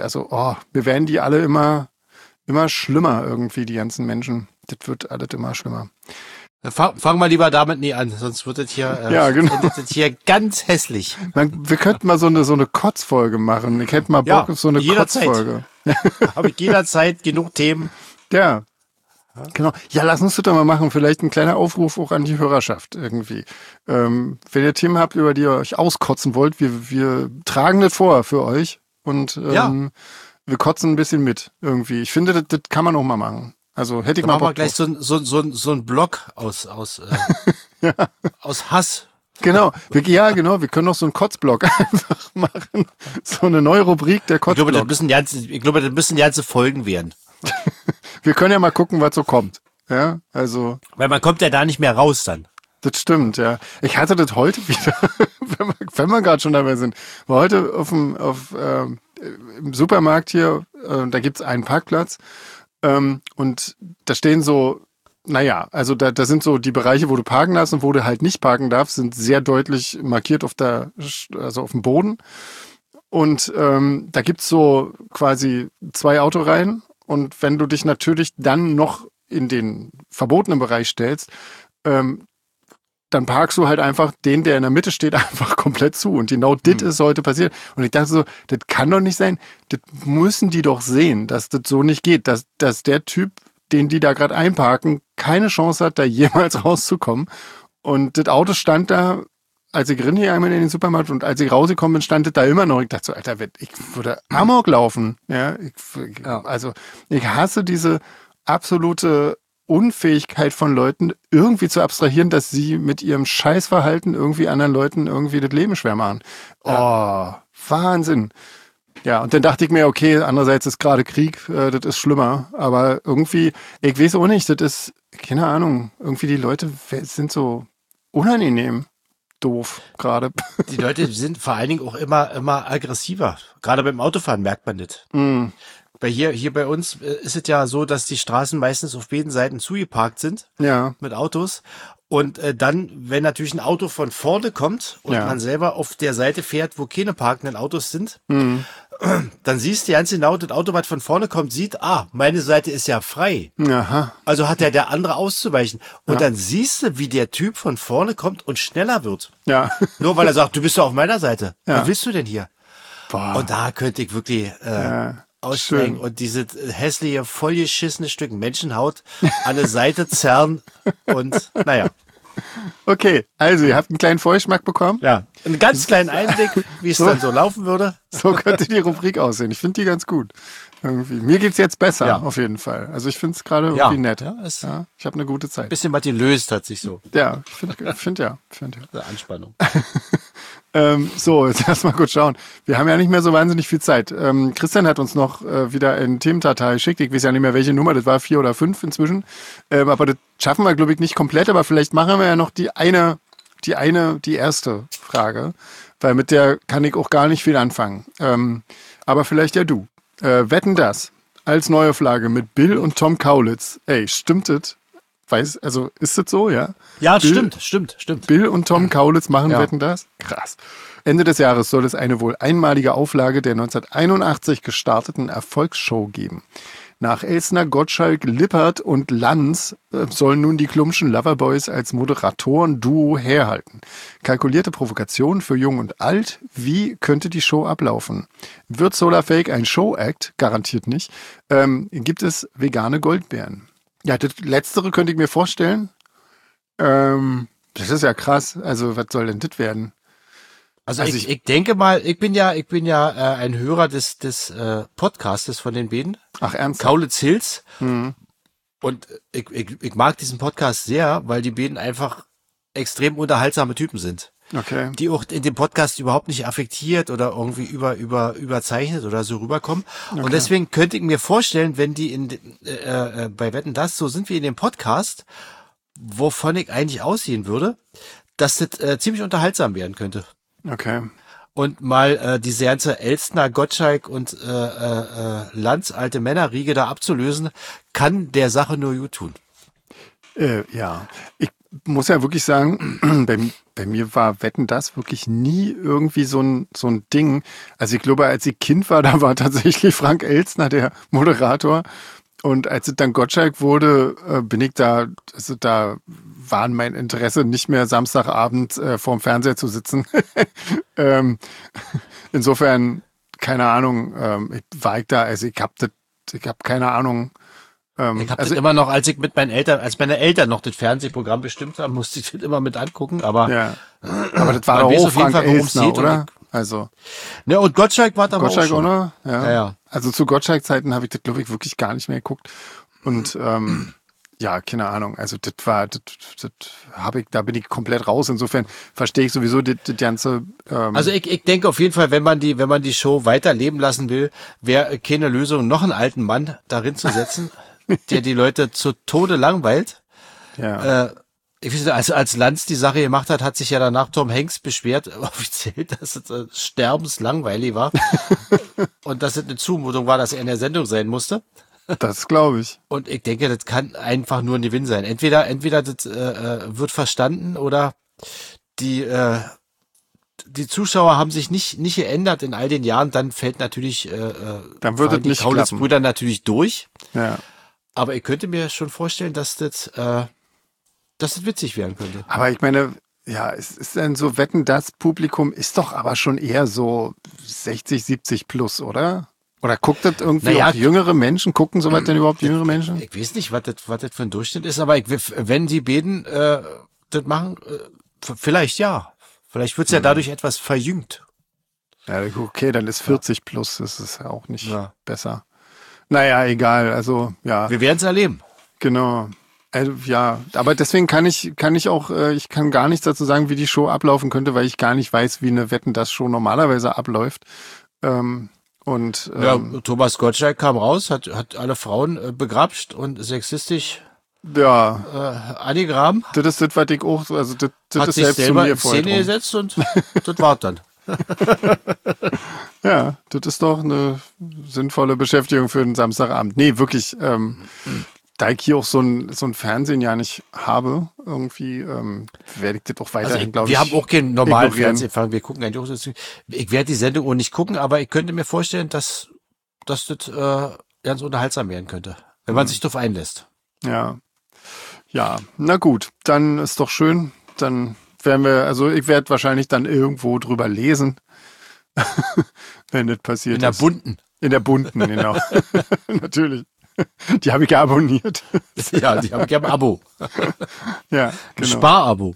Wir werden die alle immer schlimmer irgendwie, die ganzen Menschen. Das wird alles immer schlimmer. Fang mal lieber damit nie an, sonst wird das hier, endet das hier ganz hässlich. Wir könnten mal so eine Kotzfolge machen. Ich hätte mal Bock auf so eine Kotzfolge. Habe ich jederzeit genug Themen. Ja. Genau. Ja, lass uns das doch mal machen. Vielleicht ein kleiner Aufruf auch an die Hörerschaft irgendwie. Wenn ihr Themen habt, über die ihr euch auskotzen wollt, wir tragen das vor für euch und wir kotzen ein bisschen mit irgendwie. Ich finde, das kann man auch mal machen. Also hätte ich dann mal Bock machen wir gleich so ein Blog aus Hass. Genau. Wir können auch so einen Kotzblock einfach machen. So eine neue Rubrik, der Kotzblock. Ich glaube, das müssen ganze Folgen werden. Wir können ja mal gucken, was so kommt. Ja, also. Weil man kommt ja da nicht mehr raus dann. Das stimmt, ja. Ich hatte das heute wieder, wenn wir gerade schon dabei sind, war heute im Supermarkt hier, da gibt's einen Parkplatz und da stehen so, also da sind so die Bereiche, wo du parken darfst und wo du halt nicht parken darfst, sind sehr deutlich markiert auf dem Boden. Und da gibt's so quasi 2 Autoreihen. Und wenn du dich natürlich dann noch in den verbotenen Bereich stellst, dann parkst du halt einfach den, der in der Mitte steht, einfach komplett zu. Und genau das ist heute passiert. Und ich dachte so, das kann doch nicht sein. Das müssen die doch sehen, dass das so nicht geht. Dass der Typ, den die da gerade einparken, keine Chance hat, da jemals rauszukommen. Und das Auto stand da, als ich hier einmal in den Supermarkt und als ich rausgekommen bin, stand das da immer noch. Ich dachte so, Alter, ich würde Amok laufen. Ja, Also ich hasse diese absolute Unfähigkeit von Leuten, irgendwie zu abstrahieren, dass sie mit ihrem Scheißverhalten irgendwie anderen Leuten irgendwie das Leben schwer machen. Oh, Wahnsinn. Ja, und dann dachte ich mir, okay, andererseits ist gerade Krieg, das ist schlimmer. Aber irgendwie, ich weiß auch nicht, das ist, keine Ahnung, irgendwie die Leute sind so unangenehm. Doof gerade. Die Leute sind vor allen Dingen auch immer aggressiver. Gerade beim Autofahren merkt man das. Mm. Hier bei uns ist es ja so, dass die Straßen meistens auf beiden Seiten zugeparkt sind. Ja. Mit Autos. Und dann, wenn natürlich ein Auto von vorne kommt und man selber auf der Seite fährt, wo keine parkenden Autos sind, dann siehst du ganz genau, das Auto, was von vorne kommt, sieht, meine Seite ist ja frei. Aha. Also hat der andere auszuweichen. Und dann siehst du, wie der Typ von vorne kommt und schneller wird. Ja. Nur weil er sagt, du bist doch auf meiner Seite. Ja. Was willst du denn hier? Boah. Und da könnte ich wirklich aussteigen und diese hässliche, vollgeschissene Stück Menschenhaut an der Seite zerren und naja. Okay, also ihr habt einen kleinen Vorgeschmack bekommen. Ja, einen ganz kleinen Einblick, wie es dann so laufen würde. So könnte die Rubrik aussehen. Ich finde die ganz gut. Irgendwie. Mir geht's jetzt besser, auf jeden Fall. Also ich finde es gerade irgendwie nett. Ja, ich habe eine gute Zeit. Bisschen was gelöst hat sich so. Ja, ich finde ja. Anspannung. So, jetzt erstmal kurz schauen. Wir haben ja nicht mehr so wahnsinnig viel Zeit. Christian hat uns noch wieder ein Themendatei geschickt. Ich weiß ja nicht mehr, welche Nummer. Das war 4 oder 5 inzwischen. Aber das schaffen wir, glaube ich, nicht komplett. Aber vielleicht machen wir ja noch die erste Frage. Weil mit der kann ich auch gar nicht viel anfangen. Aber vielleicht ja du. Wetten, dass als Neuauflage mit Bill und Tom Kaulitz. Ey, stimmt das? Also ist das so, ja? Ja, stimmt. Bill und Tom Kaulitz machen Ja. Wetten, das? Krass. Ende des Jahres soll es eine wohl einmalige Auflage der 1981 gestarteten Erfolgsshow geben. Nach Elsner, Gottschalk, Lippert und Lanz sollen nun die Klumpschen Loverboys als Moderatoren-Duo herhalten. Kalkulierte Provokation für Jung und Alt. Wie könnte die Show ablaufen? Wird Solarfake ein Show-Act? Garantiert nicht. Gibt es vegane Goldbeeren? Ja, das Letztere könnte ich mir vorstellen. Das ist ja krass. Also, was soll denn das werden? Also ich denke mal, ich bin ja ein Hörer des Podcastes von den beiden. Ach, ernsthaft? Kaulitz Hills. Und ich mag diesen Podcast sehr, weil die beiden einfach extrem unterhaltsame Typen sind. Okay. Die auch in dem Podcast überhaupt nicht affektiert oder irgendwie überzeichnet oder so rüberkommen. Okay. Und deswegen könnte ich mir vorstellen, wenn die bei Wetten, das so sind wie in dem Podcast, wovon ich eigentlich ausgehen würde, dass das ziemlich unterhaltsam werden könnte. Okay. Und mal diese ganze Elstner, Gottschalk und Lanz alte Männerriege da abzulösen, kann der Sache nur gut tun. Ja, ich muss ja wirklich sagen, bei mir war Wetten, das wirklich nie irgendwie so ein Ding. Also ich glaube, als ich Kind war, da war tatsächlich Frank Elstner der Moderator. Und als es dann Gottschalk wurde, bin ich da, also da war mein Interesse nicht mehr Samstagabend vorm Fernseher zu sitzen. Insofern, keine Ahnung, war ich da, also ich hab keine Ahnung. Ich habe das immer noch, als meine Eltern noch das Fernsehprogramm bestimmt haben, musste ich das immer mit angucken, aber ja. Aber das war man weiß doch auch auf jeden Frank Fall, worum es Elstner, geht, oder? Also Ne, und Gottschalk war da Gottschalk auch schon. oder? Ja. Ja. Also zu Gottschalk-Zeiten habe ich das, glaube ich, wirklich gar nicht mehr geguckt. Und ja, keine Ahnung. Also das habe ich, da bin ich komplett raus. Insofern verstehe ich sowieso das ganze. Also ich denke auf jeden Fall, wenn man die Show weiterleben lassen will, wäre keine Lösung, noch einen alten Mann darin zu setzen, der die Leute zu Tode langweilt. ja. Ich weiß nicht, als Lanz die Sache gemacht hat, hat sich ja danach Tom Hanks beschwert, offiziell, dass es sterbenslangweilig war und dass es eine Zumutung war, dass er in der Sendung sein musste. Das glaube ich. Und ich denke, das kann einfach nur ein Gewinn sein. Entweder das wird verstanden oder die Zuschauer haben sich nicht geändert in all den Jahren, dann fällt natürlich Dann wird es die nicht Kaulitz-Brüder natürlich durch. Ja. Aber ich könnte mir schon vorstellen, dass das witzig werden könnte. Aber ich meine, ja, es ist denn so, Wetten, das Publikum ist doch aber schon eher so 60, 70 plus, oder? Oder guckt das irgendwie Naja, auch jüngere Menschen? Gucken sowas denn überhaupt jüngere Menschen? Ich weiß nicht, was das für ein Durchschnitt ist, aber wenn die beiden das machen, vielleicht ja. Vielleicht wird's ja dadurch etwas verjüngt. Ja, okay, dann ist 40 plus, das ist ja auch nicht Ja. besser. Naja, egal, also, ja, Wir werden es erleben. genau. Ja, aber deswegen kann ich auch, ich kann gar nichts dazu sagen, wie die Show ablaufen könnte, weil ich gar nicht weiß, wie eine Wetten, das Show normalerweise abläuft. Ja, Thomas Gottschalk kam raus, hat alle Frauen begrapscht und sexistisch ja, angegraben, das ist das, was ich auch, also das hat ist sich selbst zu selber mir in vorher Szene drum. gesetzt und das war's dann. Ja, das ist doch eine sinnvolle Beschäftigung für einen Samstagabend. Nee, wirklich, da ich hier auch so ein Fernsehen ja nicht habe, irgendwie, werde ich das auch weiterhin, glaube ich. Wir haben auch keinen normalen ignorieren. Fernsehempfang, wir gucken eigentlich auch so. Ich werde die Sendung auch nicht gucken, aber ich könnte mir vorstellen, dass das ganz unterhaltsam werden könnte, wenn man sich darauf einlässt. Ja. Ja, na gut, dann ist doch schön. Dann werden wir, also ich werde wahrscheinlich dann irgendwo drüber lesen, wenn das passiert In der ist. bunten. In der bunten, genau. Natürlich. Die habe ich ja abonniert. Ja, die habe ich ja im Abo. Ja, Ein genau. Sparabo.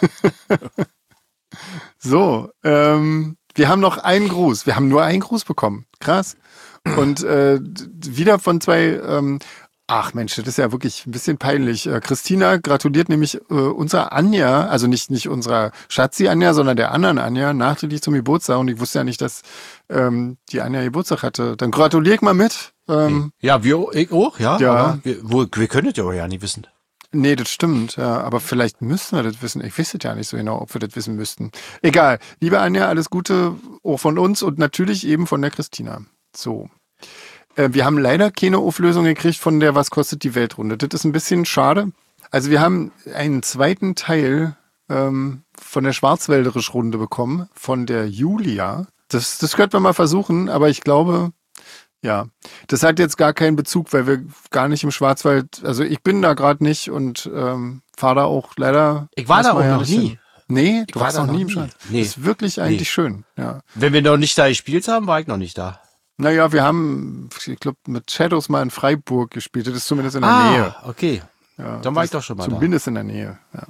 So, wir haben noch einen Gruß. Wir haben nur einen Gruß bekommen. Krass. Und wieder von zwei, ach Mensch, das ist ja wirklich ein bisschen peinlich. Christina gratuliert nämlich unserer Anja, also nicht unserer Schatzi Anja, sondern der anderen Anja, nachträglich zum Geburtstag. Und ich wusste ja nicht, dass die Anja Geburtstag hatte. Dann gratuliere ich mal mit. Ja, ich auch, ja. Ja. Aber wir können es ja auch ja nicht wissen. Nee, das stimmt, ja, aber vielleicht müssten wir das wissen. Ich weiß es ja nicht so genau, ob wir das wissen müssten. Egal. Liebe Anja, alles Gute auch von uns und natürlich eben von der Christina. So. Wir haben leider keine Auflösung gekriegt von der Was kostet die Weltrunde. Das ist ein bisschen schade. Also wir haben einen zweiten Teil von der Schwarzwälderisch-Runde bekommen, von der Julia. Das könnten wir mal versuchen, aber ich glaube, ja, das hat jetzt gar keinen Bezug, weil wir gar nicht im Schwarzwald, also ich bin da gerade nicht und fahre da auch leider. Ich war da auch noch nie. Nee, du warst noch nie im Schwarzwald. Nee. Das ist wirklich eigentlich schön, ja. Wenn wir noch nicht da gespielt haben, war ich noch nicht da. Naja, wir haben, ich glaube, mit Shadows mal in Freiburg gespielt. Das ist zumindest in der Nähe. Okay. Ja, Dann war ich doch schon mal zumindest in der Nähe, ja.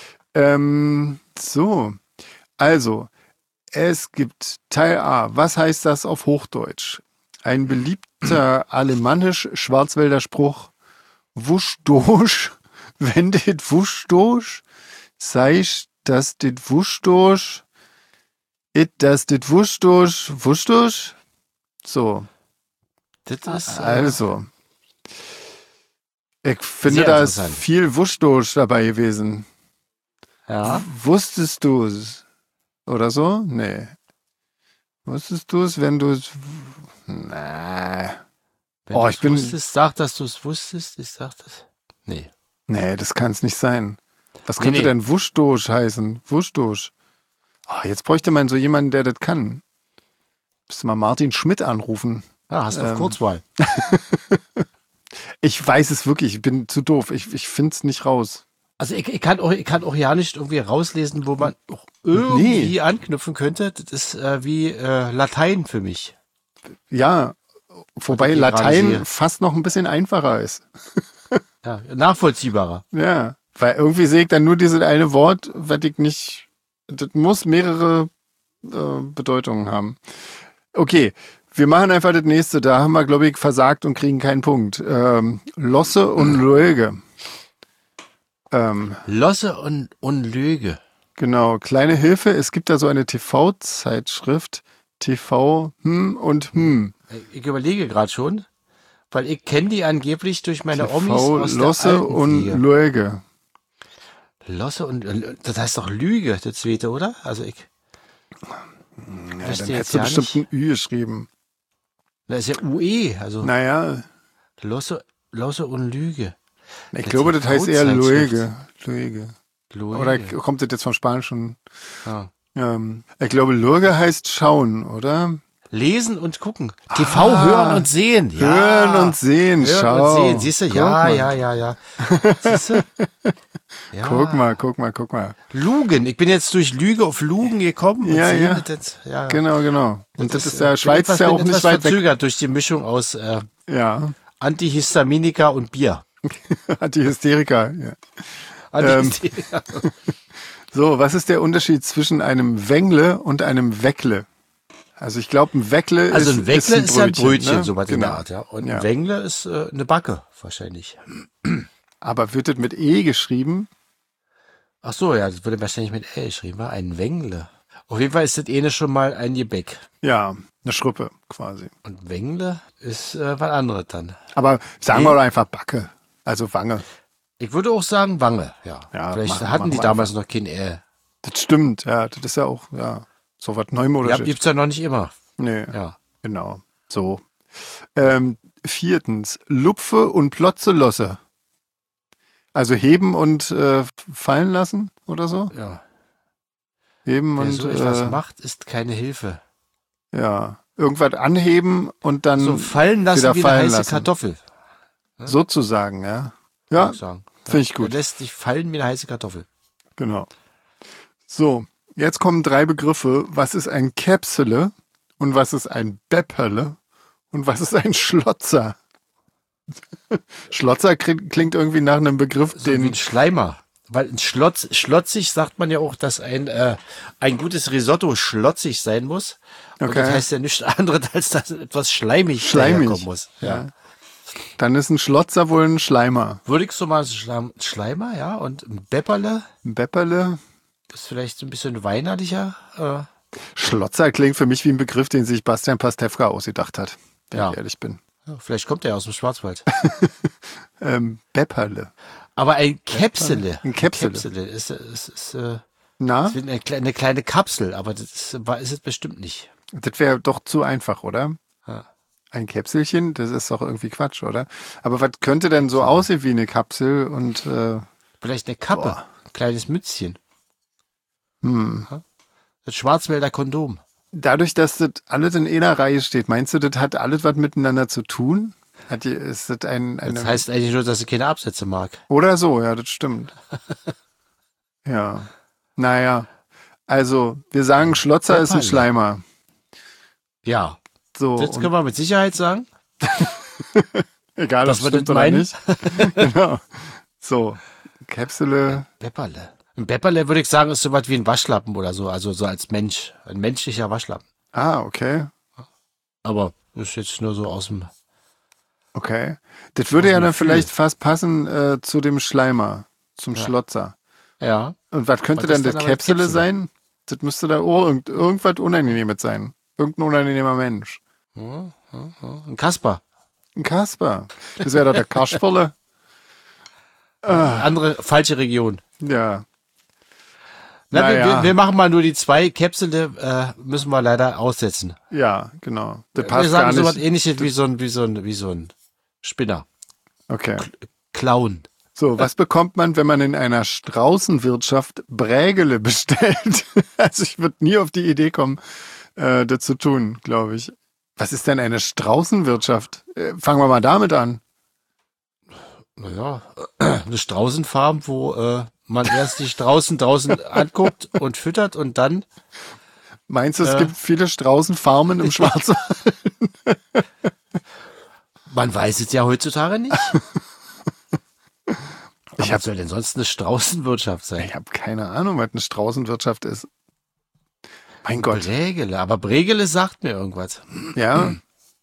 So, also, es gibt Teil A. Was heißt das auf Hochdeutsch? Ein beliebter alemannisch-Schwarzwälder Spruch. Wusch durch, wenn dit wusch durch, sei das dit wusch durch, das dit wusch durch. So. Das ist, also. Ich finde, da ist viel Wusch durch dabei gewesen. Ja. Wusstest du es? Oder so? Nee. Wusstest du es, wenn du es... Nee. Wenn ich bin... Wusstest, sag, dass du es wusstest. Ich sag das. Nee. Nee, das kann es nicht sein. Was könnte denn Wuschdosch heißen? Wuschdosch. Oh, jetzt bräuchte man so jemanden, der das kann. Müsste mal Martin Schmidt anrufen. Ja, hast du auf Kurzwahl. Ich weiß es wirklich, ich bin zu doof. Ich finde es nicht raus. Also ich kann auch ja nicht irgendwie rauslesen, wo man auch irgendwie anknüpfen könnte. Das ist wie Latein für mich. Ja, wobei Latein fast noch ein bisschen einfacher ist. Ja, nachvollziehbarer. Ja, weil irgendwie sehe ich dann nur dieses eine Wort, was ich nicht, das muss mehrere Bedeutungen haben. Okay, wir machen einfach das nächste. Da haben wir, glaube ich, versagt und kriegen keinen Punkt. Losse und Löge. Losse und Löge. Genau, kleine Hilfe. Es gibt da so eine TV-Zeitschrift. TV und Ich überlege gerade schon, weil ich kenne die angeblich durch meine TV, Omis aus Losse der und Löge. Losse und das heißt doch Lüge, das zweite, oder? Also ich. Ja, dann hättest du bestimmt ein Ü geschrieben. Das ist ja UE, also. Naja. Losse und Lüge. Ich glaube, das heißt eher Löge. Oder kommt das jetzt vom Spanischen? Ja. Ich glaube, Lürge heißt schauen, oder? Lesen und gucken. TV hören und sehen. Ja. Hören und sehen, schauen. Und sehen. Siehst du? Ja. Siehst du? Ja. Guck mal. Lugen. Ich bin jetzt durch Lüge auf Lugen gekommen. Und ja. Jetzt, ja. Genau. Und das ist ja, Schweiz ist ja auch nicht weit verzögert weg. Durch die Mischung aus Antihistaminika und Bier. Antihysterika, ja. Antihysterika. So, was ist der Unterschied zwischen einem Wengle und einem Weckle? Also ich glaube, ein Weckle ist ein Brötchen, ja ein Brötchen, ne? so was in der Art, ja. Und ein Wengle ist eine Backe, wahrscheinlich. Aber wird das mit E geschrieben? Ach so, ja, das würde wahrscheinlich mit E geschrieben, war ein Wengle. Auf jeden Fall ist das schon mal ein Gebäck. Ja, eine Schruppe quasi. Und Wengle ist was anderes dann. Aber sagen wir doch einfach Backe, also Wange. Ich würde auch sagen Wange, ja. Vielleicht hatten die damals noch kein E. Das stimmt, ja, das ist ja auch, so was Neumodisches. Ja, gibt's ja noch nicht immer. Nee, ja. Genau, so. 4. Lupfe und Plotze Losse. Also heben und fallen lassen oder so? Ja. Heben Wer und so etwas macht, ist keine Hilfe. Ja, irgendwas anheben und dann so fallen lassen wieder wie fallen eine heiße lassen. Kartoffel. Ja? Sozusagen, ja. Ja, finde ich gut. Er lässt sich fallen wie eine heiße Kartoffel. Genau. So, jetzt kommen 3 Begriffe. Was ist ein Käpsele und was ist ein Bepperle und was ist ein Schlotzer? Schlotzer klingt irgendwie nach einem Begriff, so wie ein Schleimer. Weil ein schlotzig sagt man ja auch, dass ein gutes Risotto schlotzig sein muss. Und okay. Das heißt ja nichts anderes, als dass etwas schleimig daherkommen muss. Ja. Dann ist ein Schlotzer wohl ein Schleimer. Würde ich so mal Schleimer, ja. Und ein Bepperle. Ein Bepperle. Ist vielleicht so ein bisschen weinerlicher. Schlotzer klingt für mich wie ein Begriff, den sich Bastian Pastewka ausgedacht hat, wenn ich ehrlich bin. Ja, vielleicht kommt er aus dem Schwarzwald. Bepperle. Aber ein Käpsele. Ein Käpsele. Ist Na? eine kleine Kapsel, aber ist es bestimmt nicht. Das wäre doch zu einfach, oder? Ja. Ein Käpselchen, das ist doch irgendwie Quatsch, oder? Aber was könnte denn so aussehen wie eine Kapsel und Vielleicht eine Kappe, boah. ein kleines Mützchen. Hm. Das Schwarzwälder Kondom. Dadurch, dass das alles in einer Reihe steht, meinst du, das hat alles was miteinander zu tun? Ist das Das heißt eigentlich nur, dass sie keine Absätze mag. oder so, ja, das stimmt. Ja. Naja. Also, wir sagen, Schlotzer ist ein Pepperle. Schleimer. Ja, So, das können wir mit Sicherheit sagen. egal, ob dass es wir stimmt das oder meinen. nicht. Genau. So, Käpsele. Pepperle. Ein Pepperle würde ich sagen, ist so was wie ein Waschlappen oder so. Also so als Mensch. Ein menschlicher Waschlappen. Ah, okay. Aber das ist jetzt nur so aus dem... Okay. Das würde Aus ja dem dann Gefühl. vielleicht fast passen zu dem Schleimer, zum Ja. Schlotzer. Ja. Und was könnte Was denn ist das dann aber Käpsele Käpsele? sein? Das müsste da irgendwas Unangenehmes sein. Irgendein unangenehmer Mensch. Ein Kasper. Ein Kasper. Das wäre doch der Kasperle. Andere, falsche Region. Ja. Na, Naja. wir machen mal nur die 2 Käpsele, müssen wir leider aussetzen. Ja, genau. Das Wir passt sagen gar so was nicht. ähnliches wie so ein Spinner. Okay. Clown. So, was bekommt man, wenn man in einer Straußenwirtschaft Brägele bestellt? Also ich würde nie auf die Idee kommen, das zu tun, glaube ich. Was ist denn eine Straußenwirtschaft? Fangen wir mal damit an. Naja, eine Straußenfarm, wo man erst die Straußen draußen anguckt und füttert und dann Meinst du, es gibt viele Straußenfarmen im Schwarzwald? man weiß es ja heutzutage nicht. Ich Was soll denn sonst eine Straußenwirtschaft sein? habe keine Ahnung, was eine Straußenwirtschaft ist. Mein Gott. Bregele, aber Bregele sagt mir irgendwas. Ja,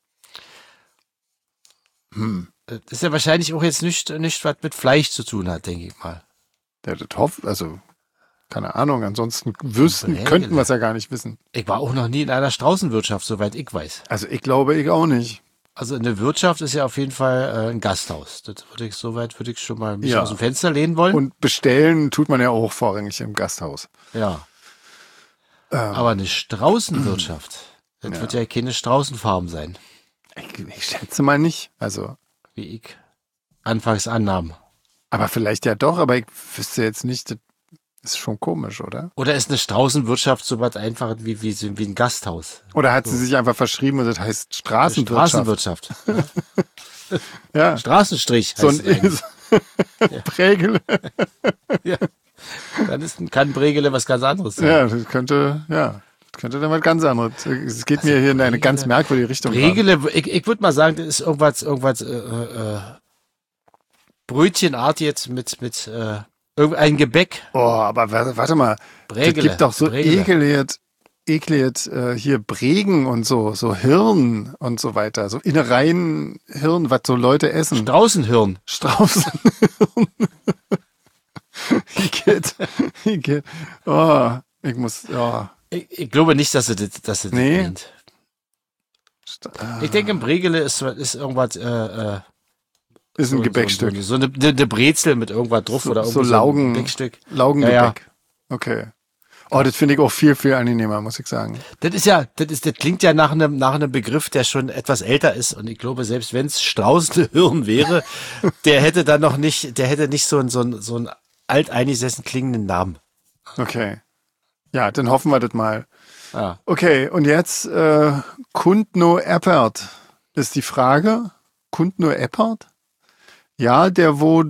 Das ist ja wahrscheinlich auch jetzt nicht was mit Fleisch zu tun hat, denke ich mal. der das hofft, also keine Ahnung, ansonsten wüssten, Brägele. könnten wir es ja gar nicht wissen. Ich war auch noch nie in einer Straußenwirtschaft, soweit ich weiß. Also ich glaube, ich auch nicht. Also eine Wirtschaft ist ja auf jeden Fall ein Gasthaus. Das soweit würde ich schon mal mich Ja. aus dem Fenster lehnen wollen. Und bestellen tut man ja auch vorrangig im Gasthaus. Ja. Aber eine Straußenwirtschaft, das wird ja keine Straußenfarm sein, Ich schätze mal nicht. Also, wie ich anfangs annahm. aber vielleicht ja doch, aber ich wüsste jetzt nicht, das ist schon komisch, oder? Oder ist eine Straußenwirtschaft so was einfach wie ein Gasthaus? Oder hat sie sich einfach verschrieben und das heißt Straßenwirtschaft? Straßenwirtschaft. Ja, Straßenstrich so heißt es ein Prägel. eigentlich. Dann kann Bregele was ganz anderes sein. Ja, das könnte dann was ganz anderes. Es geht mir hier in eine ganz merkwürdige Richtung. Bregele, ich würde mal sagen, das ist irgendwas Brötchenart jetzt mit irgendein Gebäck. Oh, aber warte mal. Bregele, Das gibt doch so Bregele. ekliert hier Bregen und so Hirn und so weiter. So Innereien Hirn, was so Leute essen. Straußenhirn. Straußenhirn. Igitt. Oh, ich muss, ja. Ich glaube nicht, dass das Nee. meint. Ich denke, ein Bregele ist irgendwas Ist ein Gebäckstück. So eine Brezel mit irgendwas drauf oder So irgendwie Laugen, ein Gebäckstück. Laugengebäck. Ja, ja. Okay. Oh, das finde ich auch viel, viel angenehmer, muss ich sagen. Das klingt ja nach einem Begriff, der schon etwas älter ist. Und ich glaube, selbst wenn es Straußenhirn wäre, der hätte nicht so einen alteingesessen klingenden Namen. Okay. Ja, dann hoffen wir das mal. Ja. Okay, und jetzt Kundno Eppert ist die Frage. Kundno Eppert? Ja, der wo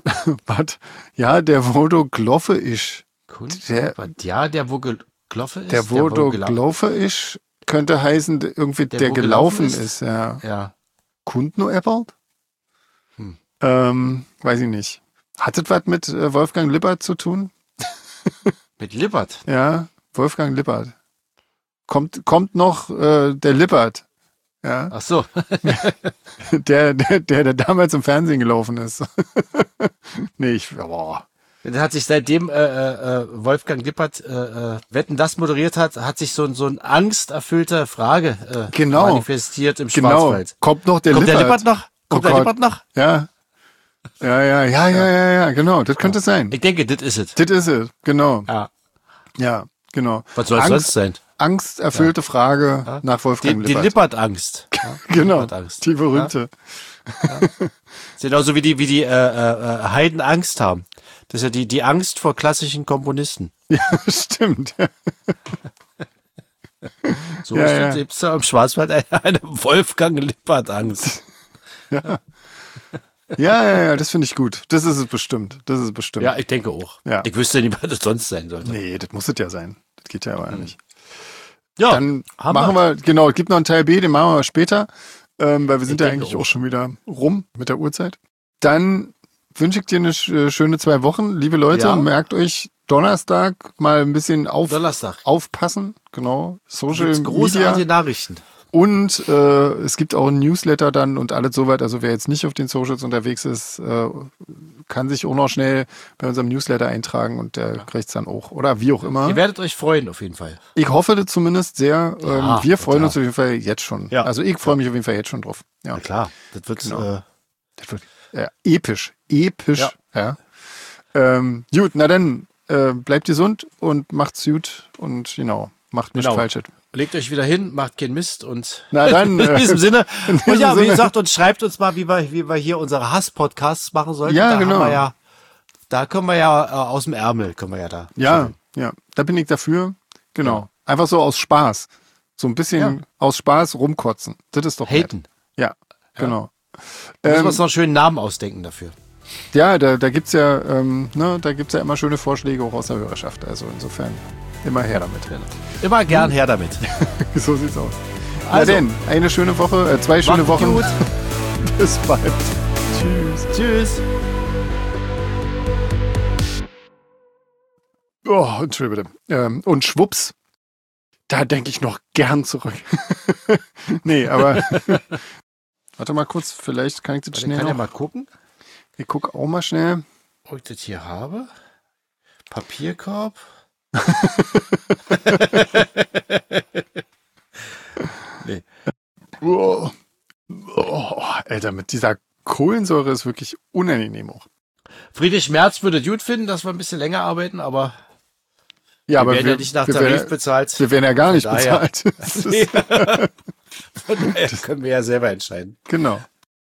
do Gloffe ist. Der wo gelaufen ist. Der wo do Gloffe ist, könnte heißen, irgendwie der wo gelaufen gelaufen ist. Ja. Ja. Kundno Eppert? Weiß ich nicht. Hat das was mit Wolfgang Lippert zu tun? Mit Lippert. Ja, Wolfgang Lippert. Kommt noch der Lippert. Ja, Ach so. der damals im Fernsehen gelaufen ist. Nee, boah. Der hat sich seitdem Wolfgang Lippert Wetten, das moderiert hat sich so ein angsterfüllter Frage Genau. manifestiert im Genau. Schwarzwald. Kommt noch der Kommt Lippert. der Lippert noch? Kommt Oh der Gott. Lippert noch? Ja. Ja, genau. Das könnte es sein. Ich denke, das ist es. Das ist es. Genau. Ja. Ja, genau. Was soll es sonst sein? angsterfüllte Frage nach Wolfgang Die Lippert. Lippert-Angst. Ja, Genau, Lippert-Angst. die berühmte. Ist genauso wie die Heiden Angst haben. Das ist ja die Angst vor klassischen Komponisten. Ja, stimmt. So Ja, ist da im Schwarzwald eine Wolfgang Lippert-Angst. Ja, das finde ich gut. Das ist es bestimmt. Ja, ich denke auch. Ja. Ich wüsste nicht, was das sonst sein sollte. Nee, das muss es ja sein. Das geht ja aber nicht. Ja, Dann machen wir, genau, es gibt noch einen Teil B, den machen wir später, weil wir sind ja eigentlich auch schon wieder rum mit der Uhrzeit. Dann wünsche ich dir eine schöne 2 Wochen. Liebe Leute, Ja. merkt euch Donnerstag mal ein bisschen Donnerstag. aufpassen. Genau, Social Gibt's großartige Media. Nachrichten. Und es gibt auch ein Newsletter dann und alles soweit. Also wer jetzt nicht auf den Socials unterwegs ist, kann sich auch noch schnell bei unserem Newsletter eintragen und der kriegt es dann auch. Oder wie auch immer. Ihr werdet euch freuen, auf jeden Fall. Ich hoffe das zumindest sehr. Ja, wir freuen total. uns auf jeden Fall jetzt schon. Ja. Also ich freue mich auf jeden Fall jetzt schon drauf. Ja, Na klar, das wird Genau. Das wird episch. Episch. Ja. Ja. Gut, na dann bleibt gesund und macht's gut und genau, macht nichts Genau. Falsches. Legt euch wieder hin, macht keinen Mist und Na dann, in diesem Sinne. diesem Und ja, wie Sinne. gesagt, und schreibt uns mal, wie wir hier unsere Hass-Podcasts machen sollten. Ja, da genau. Haben wir da können wir ja aus dem Ärmel, können wir ja da. Ja, da bin ich dafür. Genau. Ja. Einfach so aus Spaß. So ein bisschen aus Spaß rumkotzen. Das ist doch Haten. nett. Ja, genau. Müssen wir uns noch einen schönen Namen ausdenken dafür. Ja, da gibt's ja, da gibt's ja immer schöne Vorschläge auch aus der Hörerschaft. Also insofern immer her damit. Immer gern her damit. So sieht's aus. Also. Na denn, eine schöne Woche, 2 schöne Macht's Wochen. gut. Bis bald. Tschüss. Tschüss. Oh, Entschuldigung bitte. Und schwupps, da denke ich noch gern zurück. Nee, aber warte mal kurz, vielleicht kann ich das Ich schnell kann ja noch. mal gucken, Ich guck auch mal schnell. ob ich das hier habe. Papierkorb. Nee. Oh, Alter, mit dieser Kohlensäure ist wirklich unangenehm auch. Friedrich Merz würde gut finden, dass wir ein bisschen länger arbeiten, aber Ja, wir werden ja nicht nach Tarif bezahlt. wir werden ja gar nicht daher- bezahlt. Das ist, Nee. Von daher können wir ja selber entscheiden. genau.